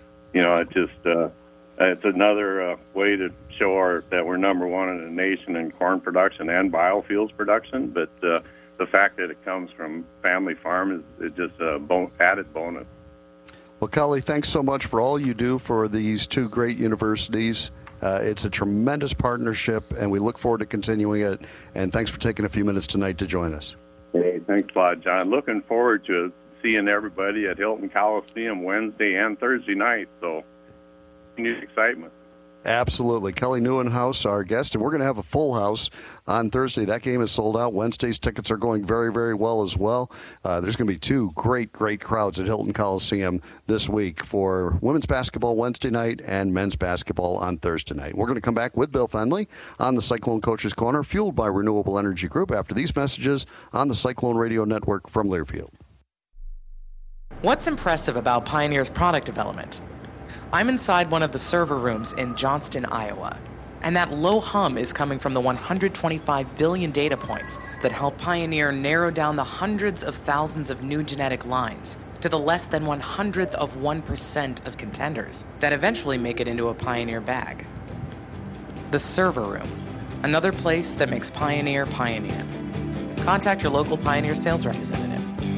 It's another way to show that we're number one in the nation in corn production and biofuels production. But the fact that it comes from family farm is just a added bonus. Well, Kelly, thanks so much for all you do for these two great universities. It's a tremendous partnership, and we look forward to continuing it. And thanks for taking a few minutes tonight to join us. Hey, thanks a lot, John. Looking forward to seeing everybody at Hilton Coliseum Wednesday and Thursday night. So, continued excitement. Absolutely. Kelly Neuenhuis, our guest, and we're going to have a full house on Thursday. That game is sold out. Wednesday's tickets are going very, very well as well. There's going to be two great crowds at Hilton Coliseum this week for women's basketball Wednesday night and men's basketball on Thursday night. We're going to come back with Bill Fendley on the Cyclone Coaches Corner, fueled by Renewable Energy Group, after these messages on the Cyclone Radio Network from Learfield. What's impressive about Pioneer's product development? I'm inside one of the server rooms in Johnston, Iowa, and that low hum is coming from the 125 billion data points that help Pioneer narrow down the hundreds of thousands of new genetic lines to the less than 1% of contenders that eventually make it into a Pioneer bag. The server room, another place that makes Pioneer Pioneer. Contact your local Pioneer sales representative.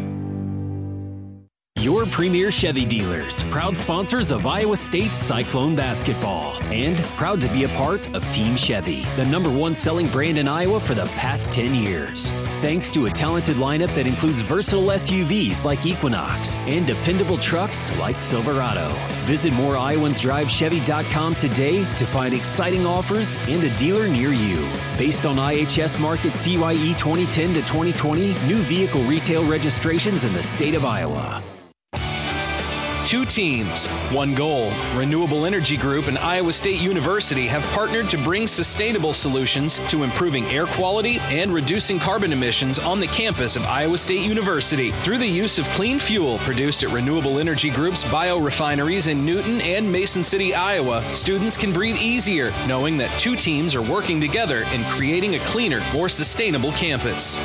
Your premier Chevy dealers, proud sponsors of Iowa State's Cyclone basketball, and proud to be a part of Team Chevy, the #1 selling brand in Iowa for the past 10 years. Thanks to a talented lineup that includes versatile SUVs like Equinox and dependable trucks like Silverado. Visit moreiowans.drivechevy.com today to find exciting offers and a dealer near you. Based on IHS Markit CYE 2010 to 2020, new vehicle retail registrations in the state of Iowa. Two teams, one goal. Renewable Energy Group and Iowa State University have partnered to bring sustainable solutions to improving air quality and reducing carbon emissions on the campus of Iowa State University. Through the use of clean fuel produced at Renewable Energy Group's biorefineries in Newton and Mason City, Iowa, students can breathe easier knowing that two teams are working together in creating a cleaner, more sustainable campus.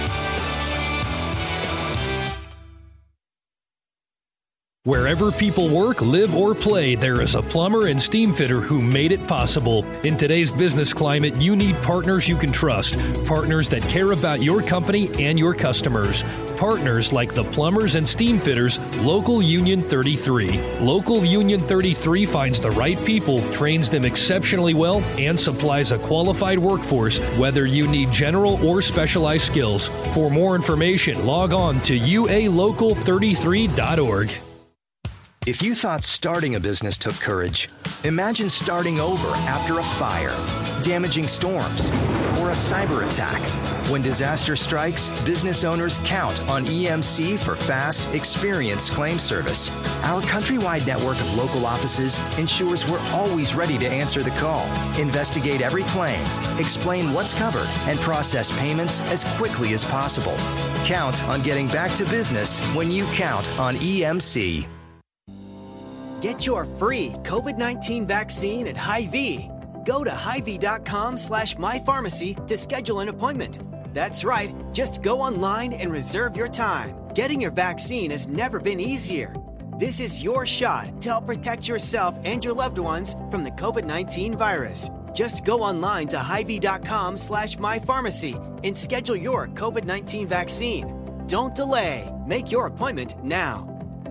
Wherever people work, live, or play, there is a plumber and steam fitter who made it possible. In today's business climate, you need partners you can trust, partners that care about your company and your customers. Partners like the plumbers and steam fitters, Local Union 33. Local Union 33 finds the right people, trains them exceptionally well, and supplies a qualified workforce, whether you need general or specialized skills. For more information, log on to ualocal33.org. If you thought starting a business took courage, imagine starting over after a fire, damaging storms, or a cyber attack. When disaster strikes, business owners count on EMC for fast, experienced claim service. Our countrywide network of local offices ensures we're always ready to answer the call, investigate every claim, explain what's covered, and process payments as quickly as possible. Count on getting back to business when you count on EMC. Get your free COVID-19 vaccine at Hy-Vee. Go to Hy-Vee.com/mypharmacy to schedule an appointment. That's right, just go online and reserve your time. Getting your vaccine has never been easier. This is your shot to help protect yourself and your loved ones from the COVID-19 virus. Just go online to Hy-Vee.com/mypharmacy and schedule your COVID-19 vaccine. Don't delay. Make your appointment now.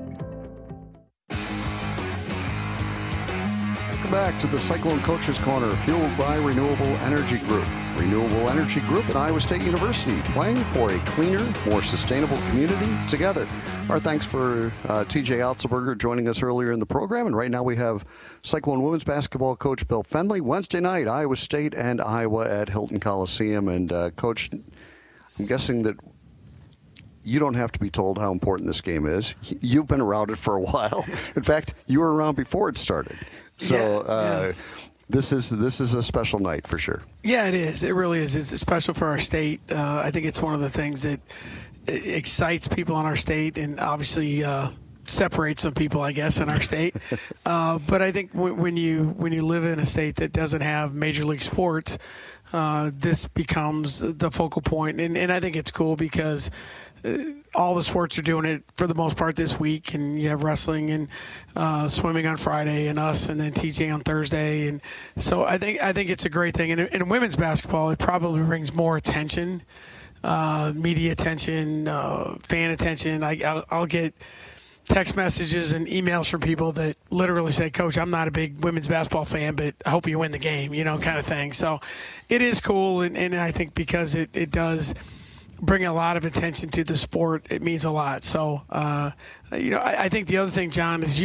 Back to the Cyclone Coaches Corner, fueled by Renewable Energy Group. Renewable Energy Group at Iowa State University, playing for a cleaner, more sustainable community together. Our thanks for TJ Otzelberger joining us earlier in the program. And right now we have Cyclone women's basketball coach Bill Fendley. Wednesday night, Iowa State and Iowa at Hilton Coliseum. And Coach, I'm guessing that you don't have to be told how important this game is. You've been around it for a while. In fact, you were around before it started. So this is a special night for sure. Yeah, it is. It really is. It's special for our state. I think it's one of the things that excites people in our state and obviously separates some people, I guess, in our state. But I think when you live in a state that doesn't have major league sports, this becomes the focal point. And I think it's cool because all the sports are doing it for the most part this week, and you have wrestling and swimming on Friday, and us, and then TJ on Thursday, and so I think it's a great thing. And in women's basketball, it probably brings more attention, media attention, fan attention. I'll get text messages and emails from people that literally say, "Coach, I'm not a big women's basketball fan, but I hope you win the game," kind of thing. So it is cool, and I think because it does bring a lot of attention to the sport, it means a lot. So, I think the other thing, John, is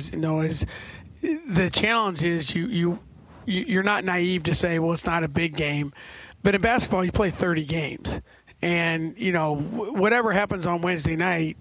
the challenge is you're not naive to say, well, it's not a big game, but in basketball you play 30 games, and whatever happens on Wednesday night,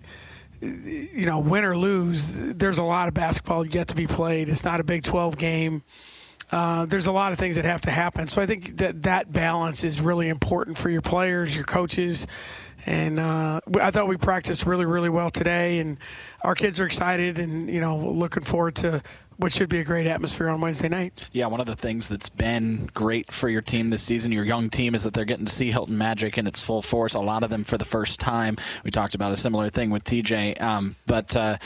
win or lose, there's a lot of basketball yet to be played. It's not a Big 12 game. There's a lot of things that have to happen. So I think that balance is really important for your players, your coaches. And I thought we practiced really, really well today. And our kids are excited and, looking forward to what should be a great atmosphere on Wednesday night. Yeah, one of the things that's been great for your team this season, your young team, is that they're getting to see Hilton Magic in its full force, a lot of them for the first time. We talked about a similar thing with TJ. But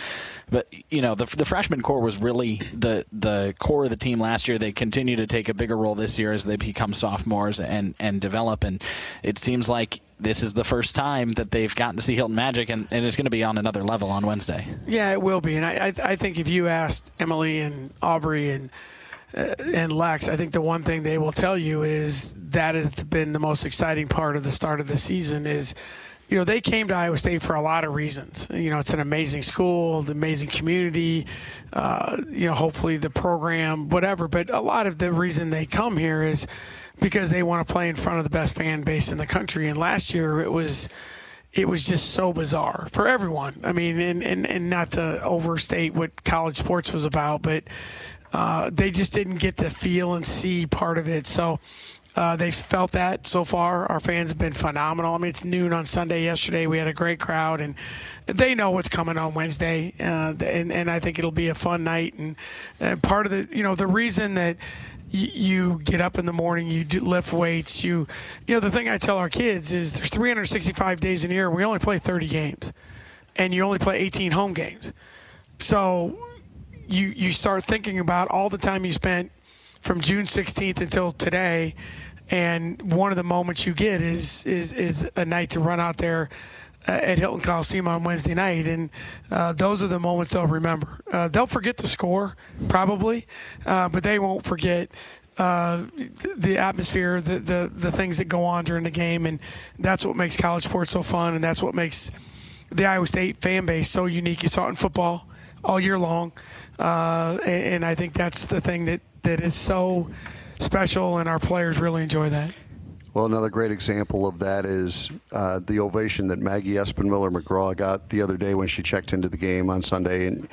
the freshman core was really the core of the team last year. They continue to take a bigger role this year as they become sophomores and develop. And it seems like this is the first time that they've gotten to see Hilton Magic, and it's going to be on another level on Wednesday. Yeah, it will be. And I think if you asked Emily and Aubrey and Lex, I think the one thing they will tell you is that has been the most exciting part of the start of the season is, they came to Iowa State for a lot of reasons. It's an amazing school, the amazing community, hopefully the program, whatever. But a lot of the reason they come here is because they want to play in front of the best fan base in the country. And last year it was just so bizarre for everyone. I mean, and not to overstate what college sports was about, but they just didn't get to feel and see part of it. So they felt that so far. Our fans have been phenomenal. I mean, it's noon on Sunday yesterday. We had a great crowd, and they know what's coming on Wednesday. And I think it'll be a fun night. And part of the reason that you get up in the morning, you lift weights, the thing I tell our kids is there's 365 days in a year. We only play 30 games, and you only play 18 home games. So you start thinking about all the time you spent from June 16th until today, and one of the moments you get is a night to run out there at Hilton Coliseum on Wednesday night, and those are the moments they'll remember. They'll forget the score, probably, but they won't forget the atmosphere, the things that go on during the game, and that's what makes college sports so fun, and that's what makes the Iowa State fan base so unique. You saw it in football all year long, and I think that's the thing that is so special, and our players really enjoy that. Well, another great example of that is the ovation that Maggie Espenmiller-McGraw got the other day when she checked into the game on Sunday. And,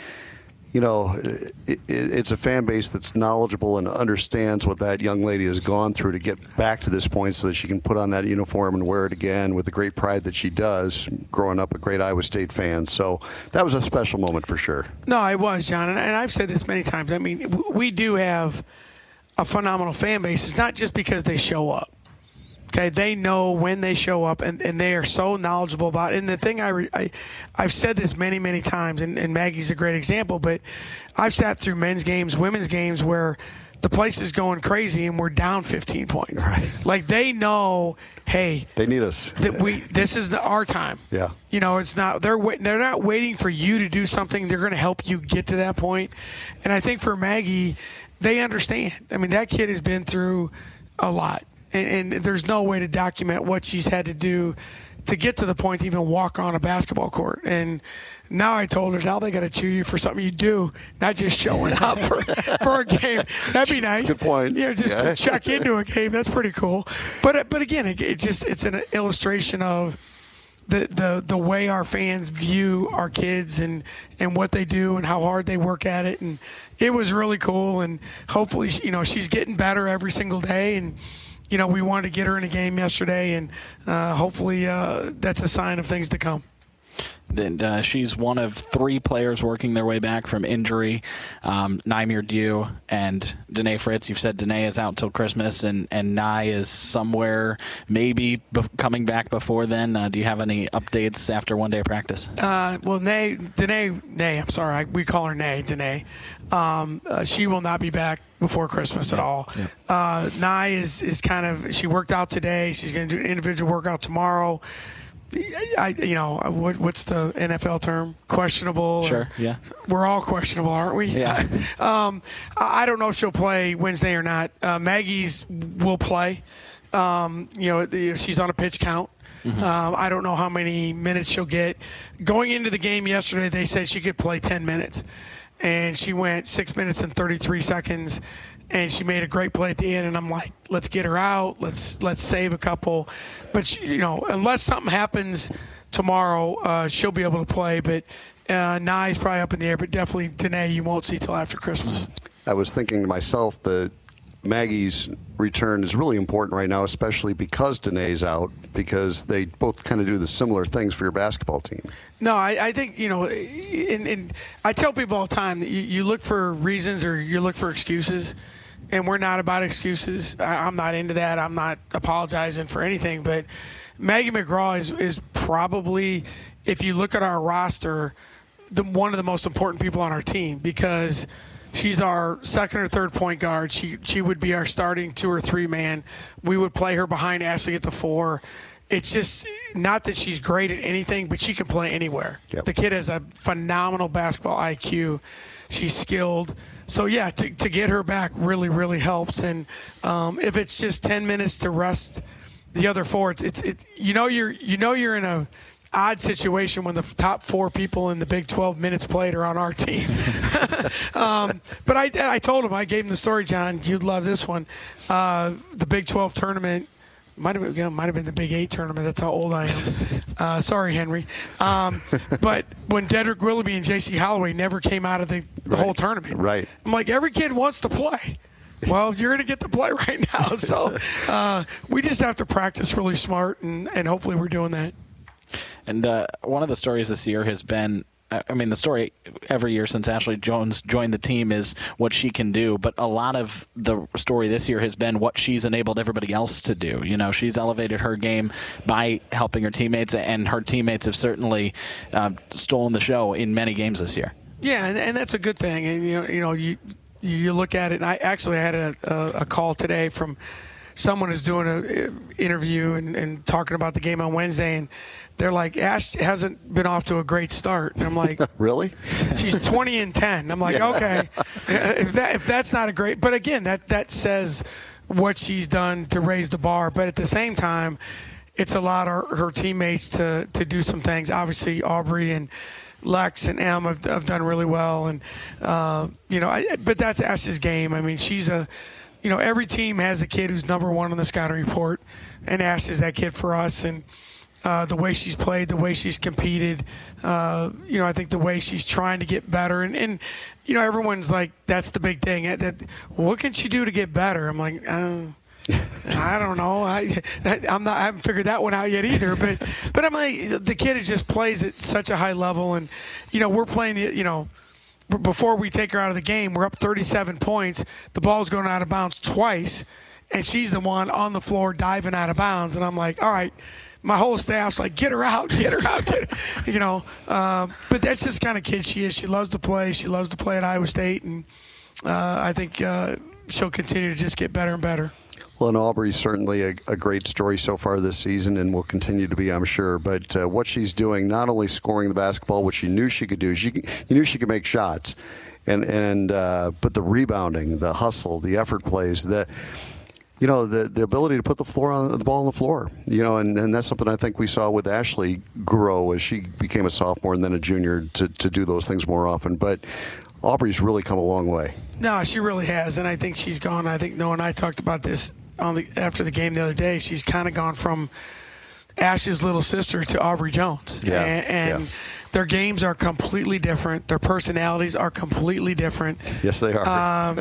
it's a fan base that's knowledgeable and understands what that young lady has gone through to get back to this point so that she can put on that uniform and wear it again with the great pride that she does, growing up a great Iowa State fan. So that was a special moment for sure. No, it was, John. And I've said this many times. I mean, we do have a phenomenal fan base. It's not just because they show up. Okay, they know when they show up, and they are so knowledgeable about it. And the thing I've said this many, many times, and Maggie's a great example, but I've sat through men's games, women's games where the place is going crazy and we're down 15 points. Right. Like they know, hey, they need us. This is our time. Yeah. It's not they're not waiting for you to do something. They're going to help you get to that point. And I think for Maggie, they understand. I mean, that kid has been through a lot. And there's no way to document what she's had to do to get to the point to even walk on a basketball court. And now I told her, now they got to cheer you for something you do, not just showing up for a game. That'd be nice. Good point. To check into a game. That's pretty cool. But again, it's an illustration of the way our fans view our kids and what they do and how hard they work at it. And it was really cool. And hopefully, she's getting better every single day. And we wanted to get her in a game yesterday, and hopefully that's a sign of things to come. And she's one of 3 players working their way back from injury. Naimir Dew and Danae Fritz. You've said Danae is out till Christmas, and Nye is somewhere maybe coming back before then. Do you have any updates after one day of practice? Well, Danae, I'm sorry, we call her Danae. She will not be back before Christmas at all. Yeah. Nye is kind of, she worked out today. She's going to do an individual workout tomorrow. What's the NFL term? Questionable? Sure, yeah. We're all questionable, aren't we? Yeah. I don't know if she'll play Wednesday or not. Maggie's will play. She's on a pitch count. Mm-hmm. I don't know how many minutes she'll get. Going into the game yesterday, they said she could play 10 minutes. And she went 6 minutes and 33 seconds. And she made a great play at the end, and I'm like, let's get her out. Let's save a couple. But, unless something happens tomorrow, she'll be able to play. But Nye's probably up in the air, but definitely Danae you won't see till after Christmas. I was thinking to myself that Maggie's return is really important right now, especially because Danae's out, because they both kind of do the similar things for your basketball team. No, I think, and I tell people all the time that you look for reasons or you look for excuses. And we're not about excuses. I'm not into that. I'm not apologizing for anything. But Maggie McGraw is probably, if you look at our roster, one of the most important people on our team, because she's our second or third point guard. She would be our starting 2 or 3 man. We would play her behind Ashley at the 4. It's just not that she's great at anything, but she can play anywhere. Yep. The kid has a phenomenal basketball IQ. She's skilled. So, yeah, to get her back really, really helps. And if it's just 10 minutes to rest the other 4, you're in a odd situation when the top 4 people in the Big 12 minutes played are on our team. But I told him, I gave him the story, John. You'd love this one. The Big 12 tournament. Might have been the Big 8 tournament. That's how old I am. Sorry, Henry. But when Dedrick Willoughby and J.C. Holloway never came out of the whole tournament. Right. I'm like, every kid wants to play. Well, you're going to get to play right now. So we just have to practice really smart, and hopefully we're doing that. And one of the stories this year has been, the story every year since Ashley Jones joined the team is what she can do, but a lot of the story this year has been what she's enabled everybody else to do. She's elevated her game by helping her teammates, and her teammates have certainly stolen the show in many games this year. Yeah, and that's a good thing. And you look at it, and I had a call today from someone who's doing an interview and talking about the game on Wednesday, and they're like, Ash hasn't been off to a great start. And I'm like, really? She's 20-10. I'm like, okay, if that's not a great, but again, that says what she's done to raise the bar. But at the same time, it's allowed her teammates to do some things. Obviously, Aubrey and Lex and Em have done really well, and but that's Ash's game. I mean, she's every team has a kid who's number 1 on the scouting report, and Ash is that kid for us. And the way she's played, the way she's competed, I think the way she's trying to get better. And everyone's like, that's the big thing. What can she do to get better? I'm like, I don't know. I haven't figured that one out yet either. But I'm like, the kid just plays at such a high level. And, we're playing before we take her out of the game, we're up 37 points. The ball's going out of bounds twice, and she's the one on the floor diving out of bounds. And I'm like, all right. My whole staff's like, get her out. But that's just kind of kid she is. She loves to play. She loves to play at Iowa State, and I think she'll continue to just get better and better. Well, and Aubrey's certainly a great story so far this season, and will continue to be, I'm sure. But what she's doing, not only scoring the basketball, which you knew she could do, you knew she could make shots, but the rebounding, the hustle, the effort plays, the ability to put the ball on the floor, and that's something I think we saw with Ashley grow as she became a sophomore and then a junior to do those things more often. But Aubrey's really come a long way. No, she really has, and I think she's gone. I think Noah and I talked about this after the game the other day. She's kind of gone from Ash's little sister to Aubrey Jones. Yeah, and their games are completely different. Their personalities are completely different. Yes, they are.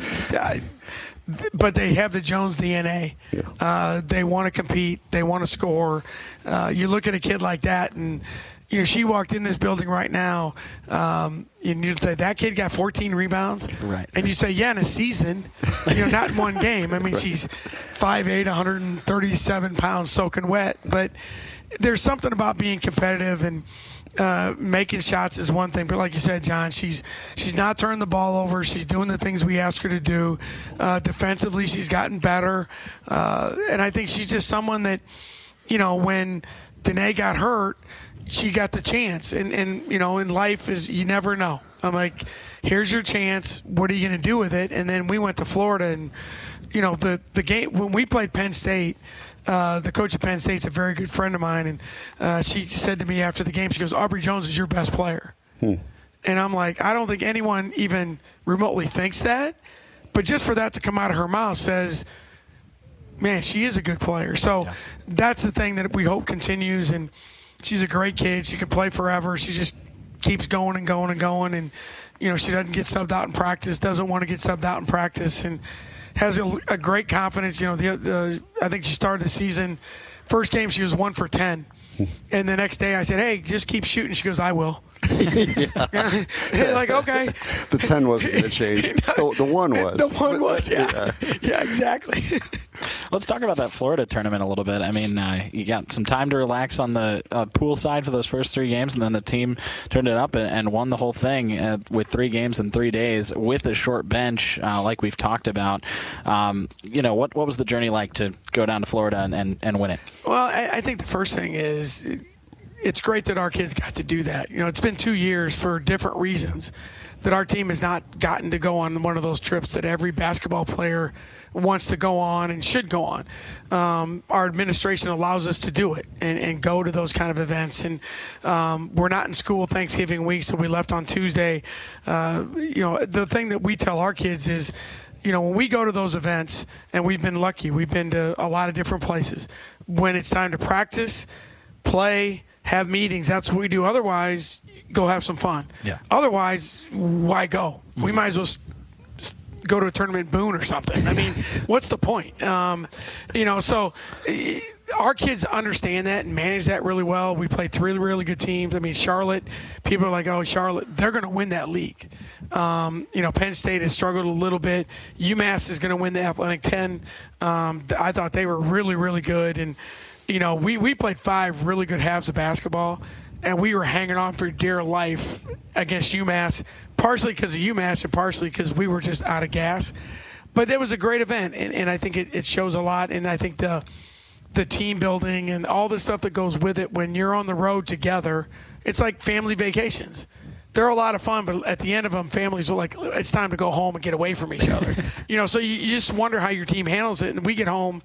But they have the Jones DNA. Yeah. They want to compete. They want to score. You look at a kid like that, and she walked in this building right now, you'd say, that kid got 14 rebounds? Right. And you say, yeah, in a season, not in one game. I mean, she's 5'8", 137 pounds soaking wet. But there's something about being competitive, and making shots is one thing. But like you said, John, she's not turning the ball over. She's doing the things we ask her to do. Defensively, she's gotten better. And I think she's just someone that, when Danae got hurt, she got the chance. And in life is you never know. I'm like, here's your chance. What are you going to do with it? And then we went to Florida, and, the game, when we played Penn State, the coach at Penn State's a very good friend of mine, and she said to me after the game, she goes, Aubrey Jones is your best player. And I'm like, I don't think anyone even remotely thinks that, but just for that to come out of her mouth says, man, she is a good player. So that's the thing that we hope continues, and she's a great kid. She could play forever. She just keeps going and going and going, and she doesn't get subbed out in practice, doesn't want to get subbed out in practice, and has a great confidence. I think she started the season, first game she was 1 for 10. And the next day I said, hey, just keep shooting. She goes, I will. Like, okay. The 10 wasn't going to change. The 1 was. The 1 was, yeah. Yeah, exactly. Let's talk about that Florida tournament a little bit. I mean, you got some time to relax on the pool side for those first 3 games, and then the team turned it up and won the whole thing with 3 games in 3 days with a short bench, like we've talked about. What was the journey like to go down to Florida and win it? Well, I think the first thing is it's great that our kids got to do that. It's been 2 years for different reasons that our team has not gotten to go on one of those trips that every basketball player wants to go on and should go on. Our administration allows us to do it and go to those kind of events. And we're not in school Thanksgiving week, so we left on Tuesday. The thing that we tell our kids is, when we go to those events, and we've been lucky, we've been to a lot of different places. When it's time to practice, play, have meetings, that's what we do. Otherwise, go have some fun. Yeah. Otherwise, why go? Mm-hmm. We might as well go to a tournament in Boone or something. I mean, what's the point? So our kids understand that and manage that really well. We play 3 really good teams. I mean, Charlotte, people are like, oh, Charlotte, they're going to win that league. Penn State has struggled a little bit. UMass is going to win the Athletic 10. I thought they were really, really good. And, we played 5 really good halves of basketball, and we were hanging on for dear life against UMass, partially because of UMass and partially because we were just out of gas. But it was a great event, and I think it shows a lot. And I think the team building and all the stuff that goes with it when you're on the road together, it's like family vacations. They're a lot of fun, but at the end of them, families are like, it's time to go home and get away from each other. So you just wonder how your team handles it. And we get home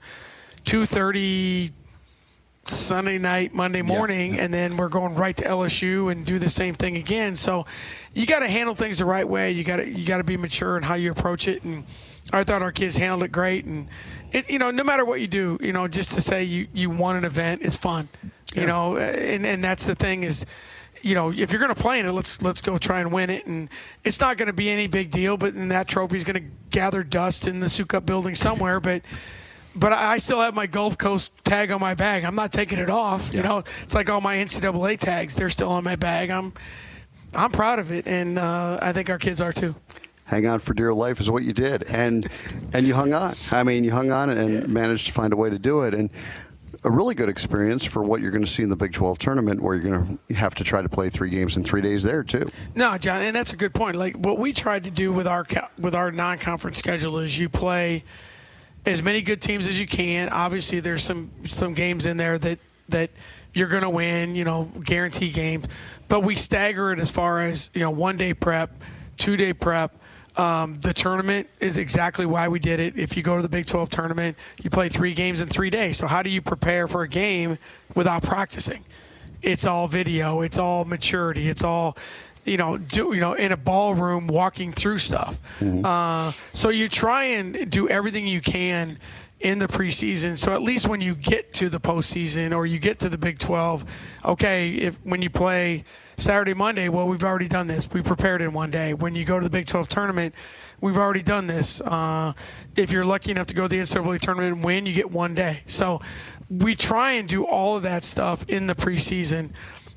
2:30 Sunday night, Monday morning, and then we're going right to LSU and do the same thing again. So you got to handle things the right way. You got to be mature in how you approach it. And I thought our kids handled it great. And no matter what you do, just to say you won an event is fun. And that's the thing is, if you're going to play in it, let's go try and win it. And it's not going to be any big deal, but then that trophy is going to gather dust in the Sukup building somewhere. But I still have my Gulf Coast tag on my bag. I'm not taking it off. It's like all my NCAA tags. They're still on my bag. I'm proud of it, and I think our kids are too. Hang on for dear life is what you did, and you hung on. I mean, you hung on and managed to find a way to do it, and a really good experience for what you're going to see in the Big 12 tournament, where you're going to have to try to play 3 games in 3 days there too. No, John, and that's a good point. Like what we tried to do with our non-conference schedule is you play as many good teams as you can. Obviously, there's some games in there that you're going to win, guarantee games. But we stagger it as far as, 1-day prep, 2-day prep. The tournament is exactly why we did it. If you go to the Big 12 tournament, you play 3 games in 3 days. So how do you prepare for a game without practicing? It's all video. It's all maturity. It's all in a ballroom walking through stuff. Mm-hmm. So you try and do everything you can in the preseason. So at least when you get to the postseason or you get to the Big 12, okay, when you play Saturday, Monday, well, we've already done this. We prepared in 1 day. When you go to the Big 12 tournament, we've already done this. If you're lucky enough to go to the NCAA tournament and win, you get 1 day. So we try and do all of that stuff in the preseason.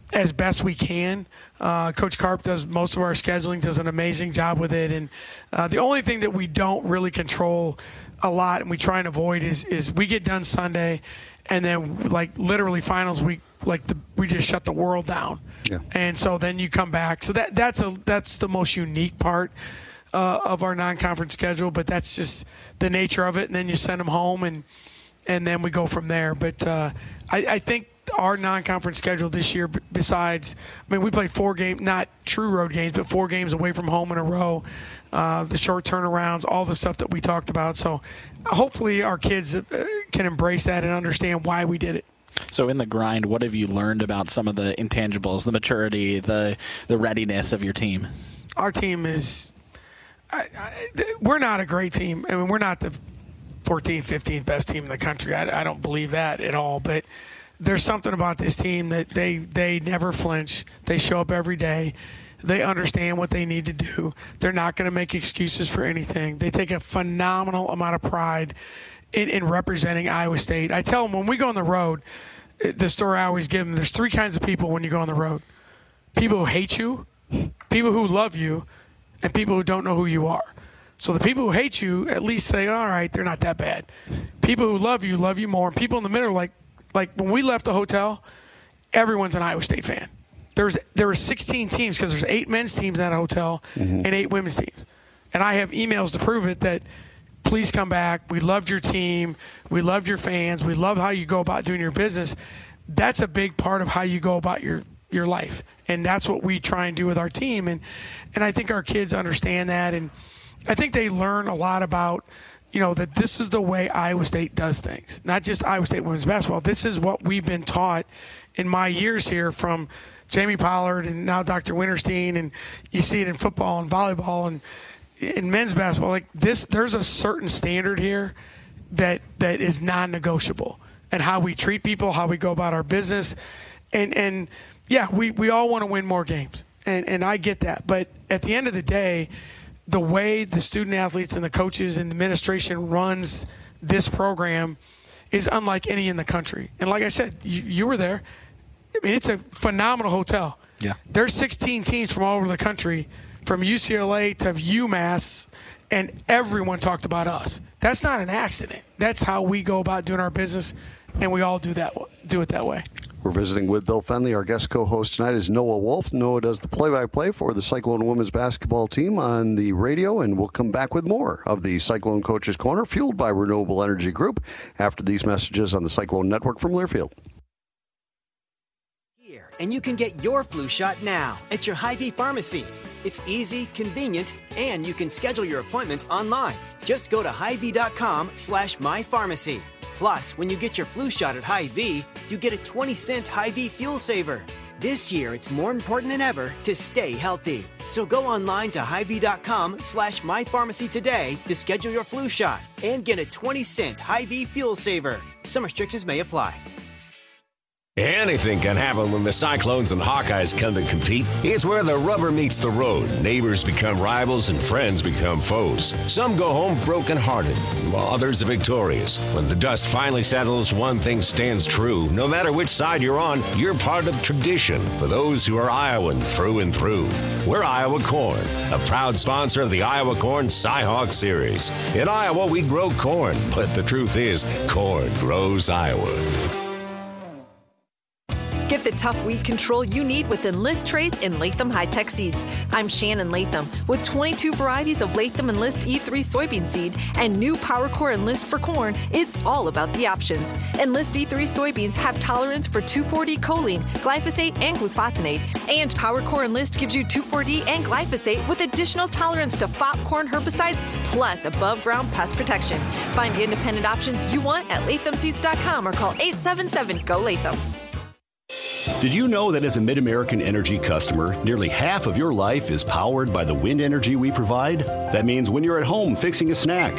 as best we can. Coach Karp does most of our scheduling, does an amazing job with it. And the only thing that we don't really control a lot and we try and avoid is we get done Sunday and then like literally finals week, we just shut the world down. Yeah. And so then you come back. So that's the most unique part of our non-conference schedule, but that's just the nature of it. And then you send them home and then we go from there. But I think our non-conference schedule this year, besides, we played 4 games, not true road games, but 4 games away from home in a row, the short turnarounds, all the stuff that we talked about. So hopefully our kids can embrace that and understand why we did it. So in the grind, what have you learned about some of the intangibles, the maturity, the readiness of your team? Our team is we're not a great team. We're not the 14th, 15th best team in the country. I don't believe that at all. But there's something about this team that they never flinch. They show up every day. They understand what they need to do. They're not going to make excuses for anything. They take a phenomenal amount of pride in representing Iowa State. I tell them when we go on the road, the story I always give them, there's 3 kinds of people when you go on the road. People who hate you, people who love you, and people who don't know who you are. So the people who hate you at least say, all right, they're not that bad. People who love you more. And people in the middle, like when we left the hotel, everyone's an Iowa State fan. There were 16 teams because there's 8 men's teams in that hotel and 8 women's teams. And I have emails to prove it that please come back. We loved your team. We loved your fans. We love how you go about doing your business. That's a big part of how you go about your life. And that's what we try and do with our team. And I think our kids understand that. And I think they learn a lot about, that this is the way Iowa State does things. Not just Iowa State women's basketball. This is what we've been taught in my years here from Jamie Pollard and now Dr. Winterstein. And you see it in football and volleyball and in men's basketball. Like this, there's a certain standard here that is non-negotiable. And how we treat people, how we go about our business. And yeah, we all want to win more games. And I get that. But at the end of the day, the way the student athletes and the coaches and the administration runs this program is unlike any in the country. And like I said, you were there. It's a phenomenal hotel. Yeah. There's 16 teams from all over the country, from UCLA to UMass, and everyone talked about us. That's not an accident. That's how we go about doing our business, and we all do it that way. We're visiting with Bill Fennelly. Our guest co-host tonight is Noah Wolf. Noah does the play-by-play for the Cyclone women's basketball team on the radio, and we'll come back with more of the Cyclone Coaches Corner, fueled by Renewable Energy Group, after these messages on the Cyclone Network from Learfield. And you can get your flu shot now at your Hy-Vee pharmacy. It's easy, convenient, and you can schedule your appointment online. Just go to Hy-Vee.com/mypharmacy. Plus, when you get your flu shot at Hy-Vee, you get a 20-cent Hy-Vee fuel saver. This year, it's more important than ever to stay healthy. So go online to Hy-Vee.com/mypharmacy today to schedule your flu shot and get a 20-cent Hy-Vee fuel saver. Some restrictions may apply. Anything can happen when the Cyclones and Hawkeyes come to compete. It's where the rubber meets the road. Neighbors become rivals and friends become foes. Some go home brokenhearted, while others are victorious. When the dust finally settles, one thing stands true. No matter which side you're on, you're part of tradition for those who are Iowan through and through. We're Iowa Corn, a proud sponsor of the Iowa Corn Cyhawk Series. In Iowa, we grow corn, but the truth is, corn grows Iowa. Get the tough weed control you need with Enlist traits in Latham High-Tech Seeds. I'm Shannon Latham. With 22 varieties of Latham Enlist E3 soybean seed and new PowerCore Enlist for corn, it's all about the options. Enlist E3 soybeans have tolerance for 2,4-D choline, glyphosate, and glufosinate. And PowerCore Enlist gives you 2,4-D and glyphosate with additional tolerance to FOP corn herbicides plus above-ground pest protection. Find the independent options you want at lathamseeds.com or call 877-GO-LATHAM. Did you know that as a Mid-American Energy customer, nearly half of your life is powered by the wind energy we provide? That means when you're at home fixing a snack,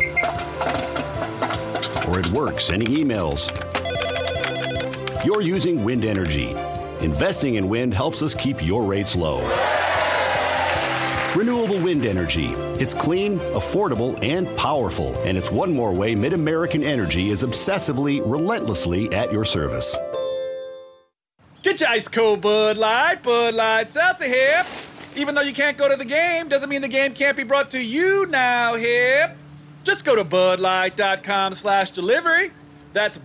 or at work sending emails, you're using wind energy. Investing in wind helps us keep your rates low. Renewable wind energy. It's clean, affordable, and powerful. And it's one more way Mid-American Energy is obsessively, relentlessly at your service. Get your ice cold Bud Light. Bud Light Seltzer here. Even though you can't go to the game, doesn't mean the game can't be brought to you now here. Just go to budlight.com/delivery. That's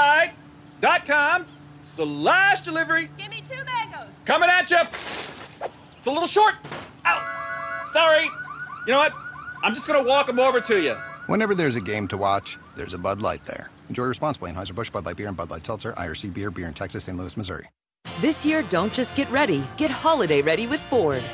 budlight.com/delivery. Give me 2 mangoes. Coming at you. It's a little short. Ow. Sorry. You know what? I'm just going to walk them over to you. Whenever there's a game to watch, there's a Bud Light there. Enjoy responsibly. Anheuser-Busch, Bud Light Beer, and Bud Light Seltzer, IRC Beer, beer in Texas, St. Louis, Missouri. This year, don't just get ready, get holiday ready with Ford.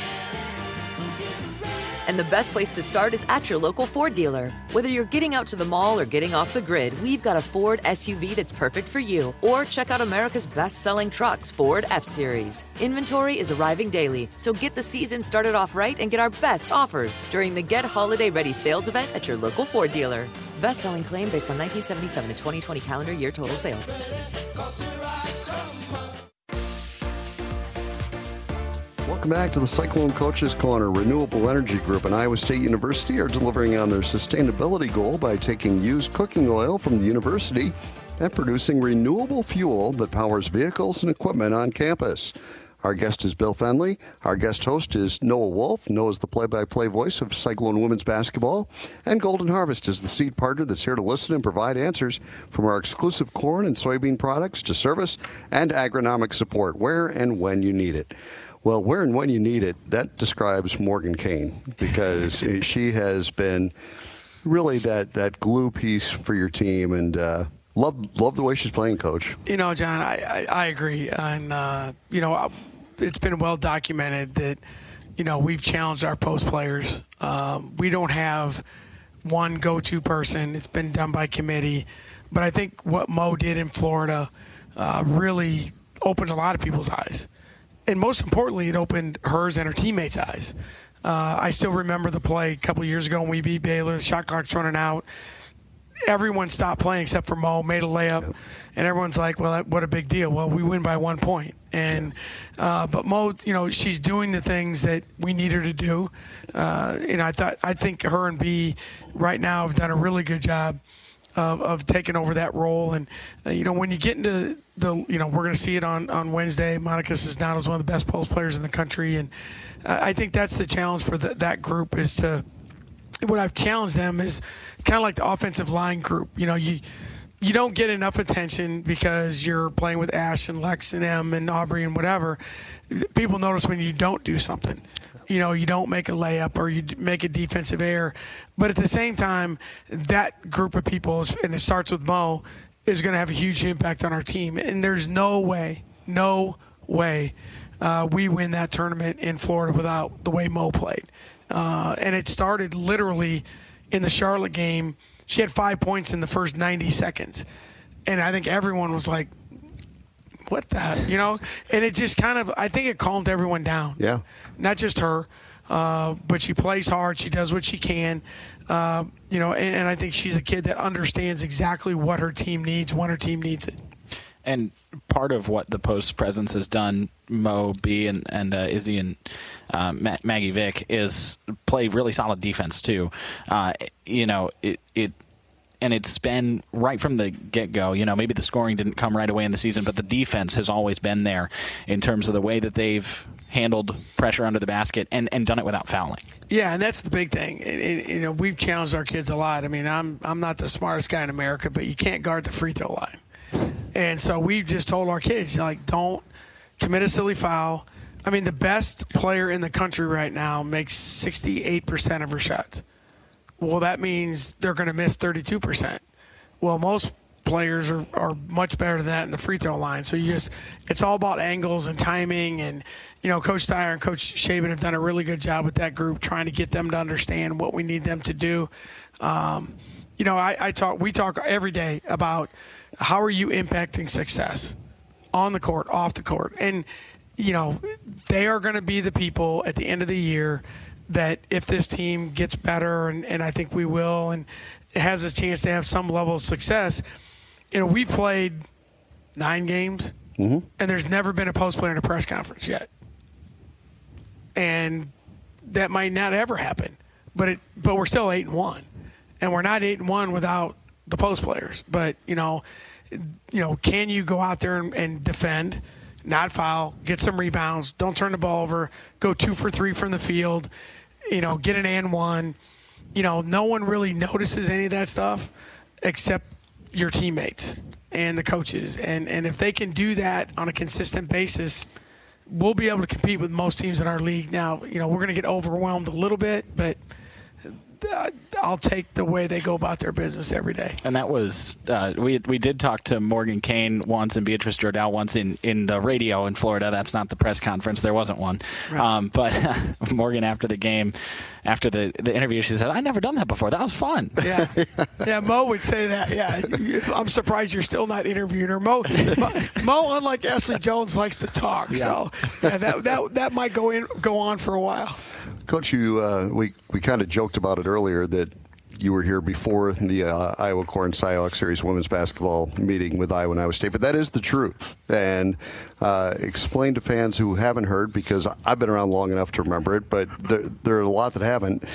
And the best place to start is at your local Ford dealer. Whether you're getting out to the mall or getting off the grid, we've got a Ford SUV that's perfect for you. Or check out America's best-selling trucks, Ford F-Series. Inventory is arriving daily, so get the season started off right and get our best offers during the Get Holiday Ready sales event at your local Ford dealer. Best-selling claim based on 1977 to 2020 calendar year total sales. Welcome back to the Cyclone Coaches Corner. Renewable Energy Group and Iowa State University are delivering on their sustainability goal by taking used cooking oil from the university and producing renewable fuel that powers vehicles and equipment on campus. Our guest is Bill Fenley. Our guest host is Noah Wolf. Noah's the play-by-play voice of Cyclone women's basketball. And Golden Harvest is the seed partner that's here to listen and provide answers from our exclusive corn and soybean products to service and agronomic support where and when you need it. Well, where and when you need it, that describes Morgan Kane, because she has been really that glue piece for your team, and love the way she's playing, Coach. You know, John, I agree. And, it's been well documented that, we've challenged our post players. We don't have one go-to person. It's been done by committee. But I think what Mo did in Florida really opened a lot of people's eyes. And most importantly, it opened hers and her teammates' eyes. I still remember the play a couple years ago when we beat Baylor. The shot clock's running out. Everyone stopped playing except for Mo, made a layup. And everyone's like, well, what a big deal. Well, we win by 1 point. And but Mo, she's doing the things that we need her to do. I think her and B right now have done a really good job of taking over that role. And, when you get into we're going to see it on Wednesday. Monica Cisnado is one of the best post players in the country. And I think that's the challenge for that group is what I've challenged them is it's kind of like the offensive line group. You don't get enough attention because you're playing with Ash and Lex and Em and Aubrey and whatever. People notice when you don't do something. You don't make a layup or you make a defensive error. But at the same time, that group of people, and it starts with Mo, is going to have a huge impact on our team. And there's no way we win that tournament in Florida without the way Mo played. And it started literally in the Charlotte game. She had 5 points in the first 90 seconds. And I think everyone was like, what the heck, And it just I think it calmed everyone down. Yeah. Not just her, but she plays hard. She does what she can. And I think she's a kid that understands exactly what her team needs when her team needs it. And part of what the post presence has done, Mo, B, and Izzy and Maggie Vick, is play really solid defense too. And it's been right from the get-go. Maybe the scoring didn't come right away in the season, but the defense has always been there in terms of the way that they've handled pressure under the basket and done it without fouling. Yeah, and that's the big thing. We've challenged our kids a lot. I mean, I'm not the smartest guy in America, but you can't guard the free throw line. And so we've just told our kids, don't commit a silly foul. I mean, the best player in the country right now makes 68% of her shots. Well, that means they're going to miss 32%. Well, most players are much better than that in the free throw line. So it's all about angles and timing. And, Coach Steyer and Coach Shaban have done a really good job with that group, trying to get them to understand what we need them to do. We talk every day about how are you impacting success on the court, off the court. And, they are going to be the people at the end of the year that if this team gets better, and I think we will, and it has a chance to have some level of success, we've played 9 games, and there's never been a post player in a press conference yet. And that might not ever happen, but we're still 8-1, and we're not 8-1 without the post players. But can you go out there and defend? not foul, get some rebounds, don't turn the ball over, go 2 for 3 from the field, get an and one. No one really notices any of that stuff except your teammates and the coaches. And if they can do that on a consistent basis, we'll be able to compete with most teams in our league. Now, we're going to get overwhelmed a little bit, but I'll take the way they go about their business every day. And that was we did talk to Morgan Kane once and Beatrice Jordell once in the radio in Florida. That's not the press conference. There wasn't one. Right. But Morgan, after the game, after the interview, she said, "I've never done that before. That was fun." Yeah, Mo would say that. Yeah, I'm surprised you're still not interviewing her. Mo, unlike Ashley Jones, likes to talk. Yeah. So that might go on for a while. Coach, we kind of joked about it earlier that you were here before the Iowa Corn Cyhawk Series women's basketball meeting with Iowa and Iowa State, but that is the truth. And explain to fans who haven't heard, because I've been around long enough to remember it, but there are a lot that haven't,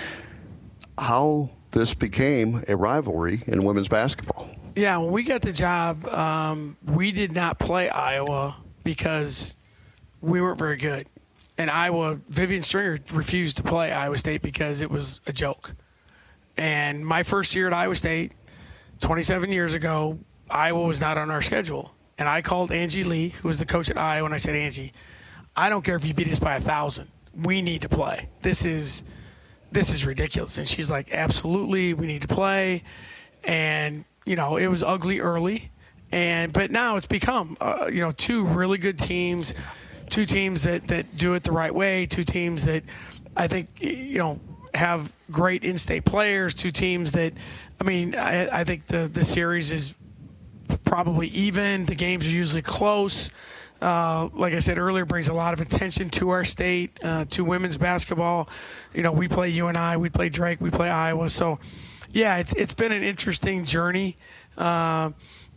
how this became a rivalry in women's basketball. Yeah, when we got the job, we did not play Iowa because we weren't very good. And Vivian Stringer refused to play Iowa State because it was a joke. And my first year at Iowa State, 27 years ago, Iowa was not on our schedule. And I called Angie Lee, who was the coach at Iowa, and I said, "Angie, I don't care if you beat us by 1,000. We need to play. This is ridiculous." And she's like, "Absolutely, we need to play." And, it was ugly early. But now it's become, 2 really good teams. 2 teams that do it the right way, 2 teams that I think, have great in-state players, 2 teams that, I think the series is probably even. The games are usually close. Like I said earlier, brings a lot of attention to our state, to women's basketball. We play UNI, we play Drake, we play Iowa. So, yeah, it's been an interesting journey. I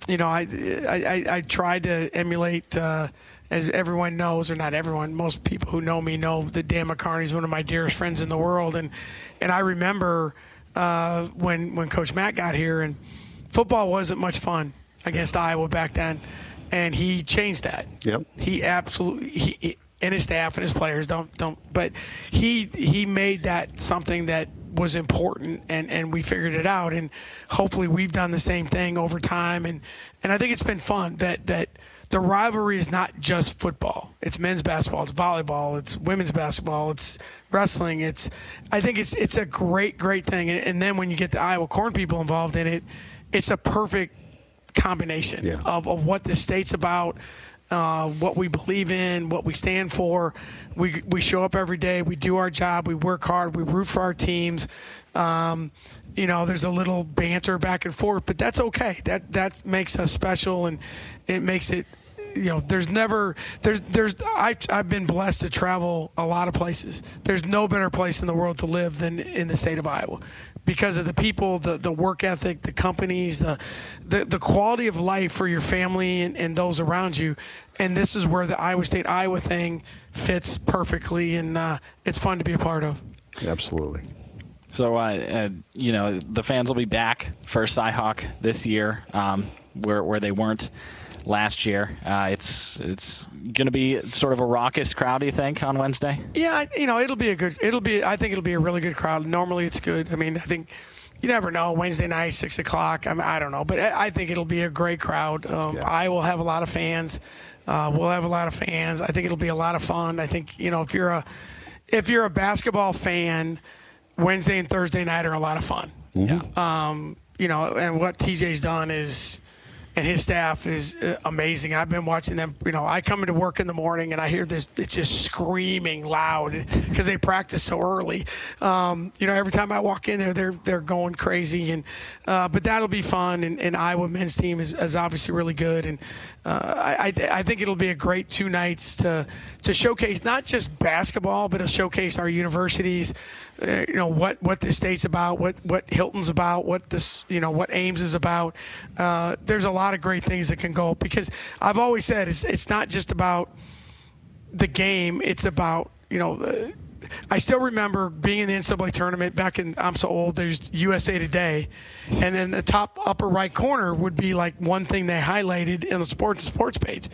tried to emulate as everyone knows, or not everyone, most people who know me know that Dan McCarney is one of my dearest friends in the world. And I remember when Coach Matt got here, and football wasn't much fun against Iowa back then, and he changed that. Yep. He absolutely, and his staff and his players but he made that something that was important, and we figured it out. And hopefully we've done the same thing over time. And I think it's been fun that the rivalry is not just football. It's men's basketball, it's volleyball, it's women's basketball, it's wrestling. I think it's a great thing. And then when you get the Iowa Corn people involved in it, it's a perfect combination of what the state's about, what we believe in, what we stand for. We show up every day, we do our job, we work hard, we root for our teams. There's a little banter back and forth, but that's okay. That makes us special, and it makes it. I've been blessed to travel a lot of places. There's no better place in the world to live than in the state of Iowa, because of the people, the work ethic, the companies, the quality of life for your family and those around you. And this is where the Iowa State-Iowa thing fits perfectly, and it's fun to be a part of. Absolutely. So, the fans will be back for Cyhawk this year, where they weren't last year. It's going to be sort of a raucous crowd, do you think, on Wednesday? Yeah, I think it'll be a really good crowd. Normally it's good. I think you never know. Wednesday night, 6 o'clock. I don't know, but I think it'll be a great crowd. I will have a lot of fans. We'll have a lot of fans. I think it'll be a lot of fun. I think, if you're a basketball fan, Wednesday and Thursday night are a lot of fun. Mm-hmm. And what TJ's done and his staff is amazing. I've been watching them. I come into work in the morning and I hear this, it's just screaming loud because they practice so early. Every time I walk in there, they're going crazy. But that'll be fun. And Iowa men's team is obviously really good. And I think it'll be a great 2 nights to showcase not just basketball, but to showcase our universities. What the state's about, what Hilton's about, what Ames is about. There's a lot of great things that can go, because I've always said it's not just about the game. It's about, I still remember being in the NCAA tournament back in, I'm so old, there's USA Today, and then the top upper right corner would be like one thing they highlighted in the sports page.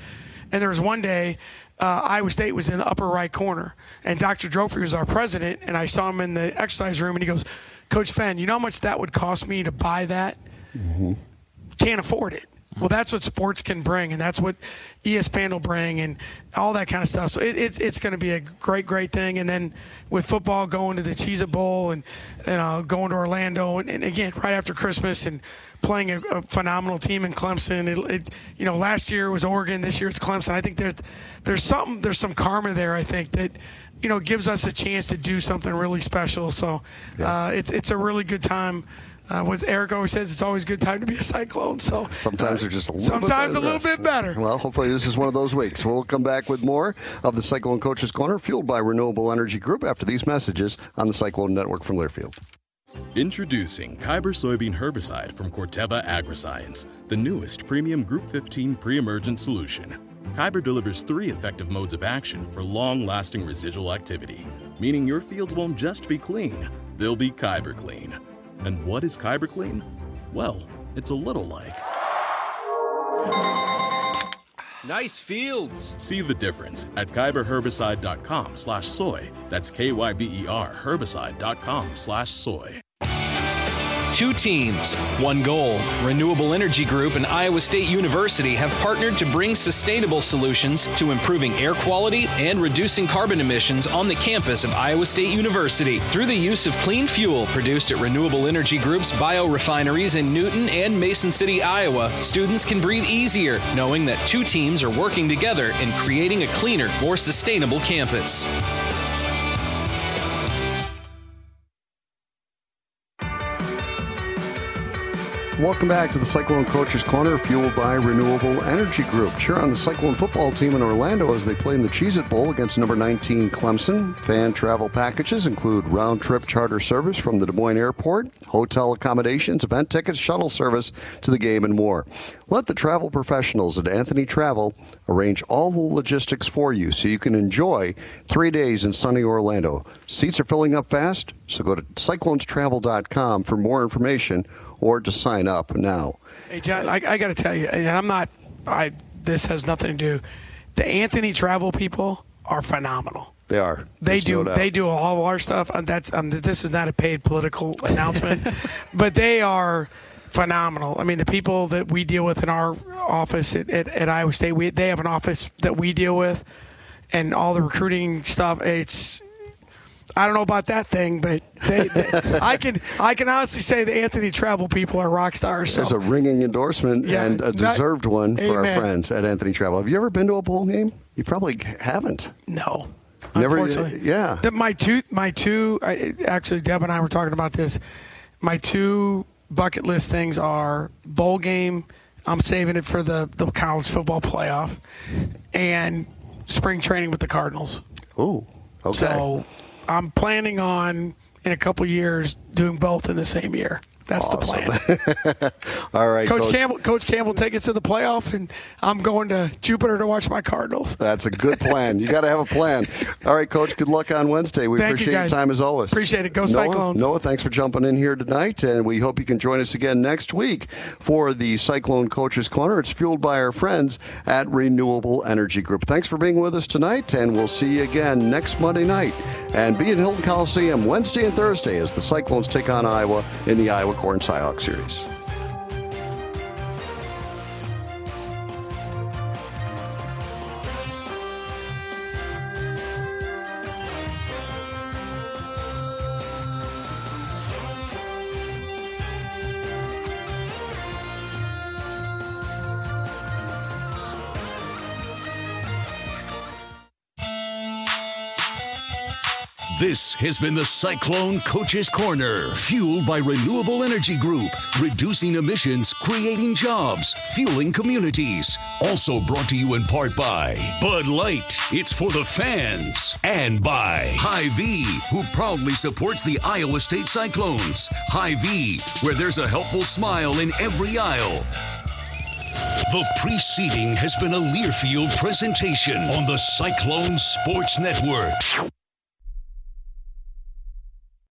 And there was one day Iowa State was in the upper right corner, and Dr. Drophy was our president, and I saw him in the exercise room, and he goes, Coach Fenn, you know how much that would cost me to buy that? Mm-hmm. Can't afford it. Well, that's what sports can bring, and that's what ESPN will bring, and all that kind of stuff. So it's going to be a great thing. And then with football, going to the Cheez-It Bowl and going to Orlando, and again right after Christmas, and playing a phenomenal team in Clemson. Last year was Oregon, this year it's Clemson. I think there's some karma there. I think that gives us a chance to do something really special. So it's a really good time. What Eric always says, it's always a good time to be a Cyclone. So sometimes they're just a little bit better. Well, hopefully this is one of those weeks. We'll come back with more of the Cyclone Coaches Corner, fueled by Renewable Energy Group, after these messages on the Cyclone Network from Learfield. Introducing Kyber soybean herbicide from Corteva Agriscience, the newest premium Group 15 pre-emergent solution. Kyber delivers 3 effective modes of action for long-lasting residual activity, meaning your fields won't just be clean, they'll be Kyber clean. And what is Kyber Clean? Well, it's a little like... Nice fields. See the difference at kyberherbicide.com/soy. That's KYBER herbicide.com/soy. 2 teams, 1 goal. Renewable Energy Group and Iowa State University have partnered to bring sustainable solutions to improving air quality and reducing carbon emissions on the campus of Iowa State University. Through the use of clean fuel produced at Renewable Energy Group's biorefineries in Newton and Mason City, Iowa, students can breathe easier knowing that 2 teams are working together in creating a cleaner, more sustainable campus. Welcome back to the Cyclone Coaches Corner, fueled by Renewable Energy Group. Cheer on the Cyclone football team in Orlando as they play in the Cheez-It Bowl against number 19 Clemson. Fan travel packages include round-trip charter service from the Des Moines Airport, hotel accommodations, event tickets, shuttle service to the game, and more. Let the travel professionals at Anthony Travel arrange all the logistics for you so you can enjoy 3 days in sunny Orlando. Seats are filling up fast, so go to cyclonestravel.com for more information or to sign up now. Hey, John, I got to tell you, and this has nothing to do. The Anthony Travel people are phenomenal. They are. They do all of our stuff. This is not a paid political announcement, but they are phenomenal. I mean, the people that we deal with in our office at Iowa State, they have an office that we deal with, and all the recruiting stuff. I don't know about that thing, but I can honestly say the Anthony Travel people are rock stars. So. There's a ringing endorsement and a deserved one for our friends at Anthony Travel. Have you ever been to a bowl game? You probably haven't. No. Never. Unfortunately. Yeah. My two. Actually, Deb and I were talking about this. My 2 bucket list things are bowl game. I'm saving it for the college football playoff, and spring training with the Cardinals. Oh. Okay. So I'm planning on, in a couple years, doing both in the same year. That's awesome. The plan. All right, Coach Campbell take us to the playoff, and I'm going to Jupiter to watch my Cardinals. That's a good plan. You got to have a plan. All right, Coach, good luck on Wednesday. We appreciate your time as always. Appreciate it. Go Cyclones. Noah, thanks for jumping in here tonight, and we hope you can join us again next week for the Cyclone Coaches Corner. It's fueled by our friends at Renewable Energy Group. Thanks for being with us tonight, and we'll see you again next Monday night. And be at Hilton Coliseum Wednesday and Thursday as the Cyclones take on Iowa in the Iowa Corn Cyhawk Series. This has been the Cyclone Coaches Corner, fueled by Renewable Energy Group, reducing emissions, creating jobs, fueling communities. Also brought to you in part by Bud Light, it's for the fans, and by Hy-Vee, who proudly supports the Iowa State Cyclones. Hy-Vee, where there's a helpful smile in every aisle. The preceding has been a Learfield presentation on the Cyclone Sports Network.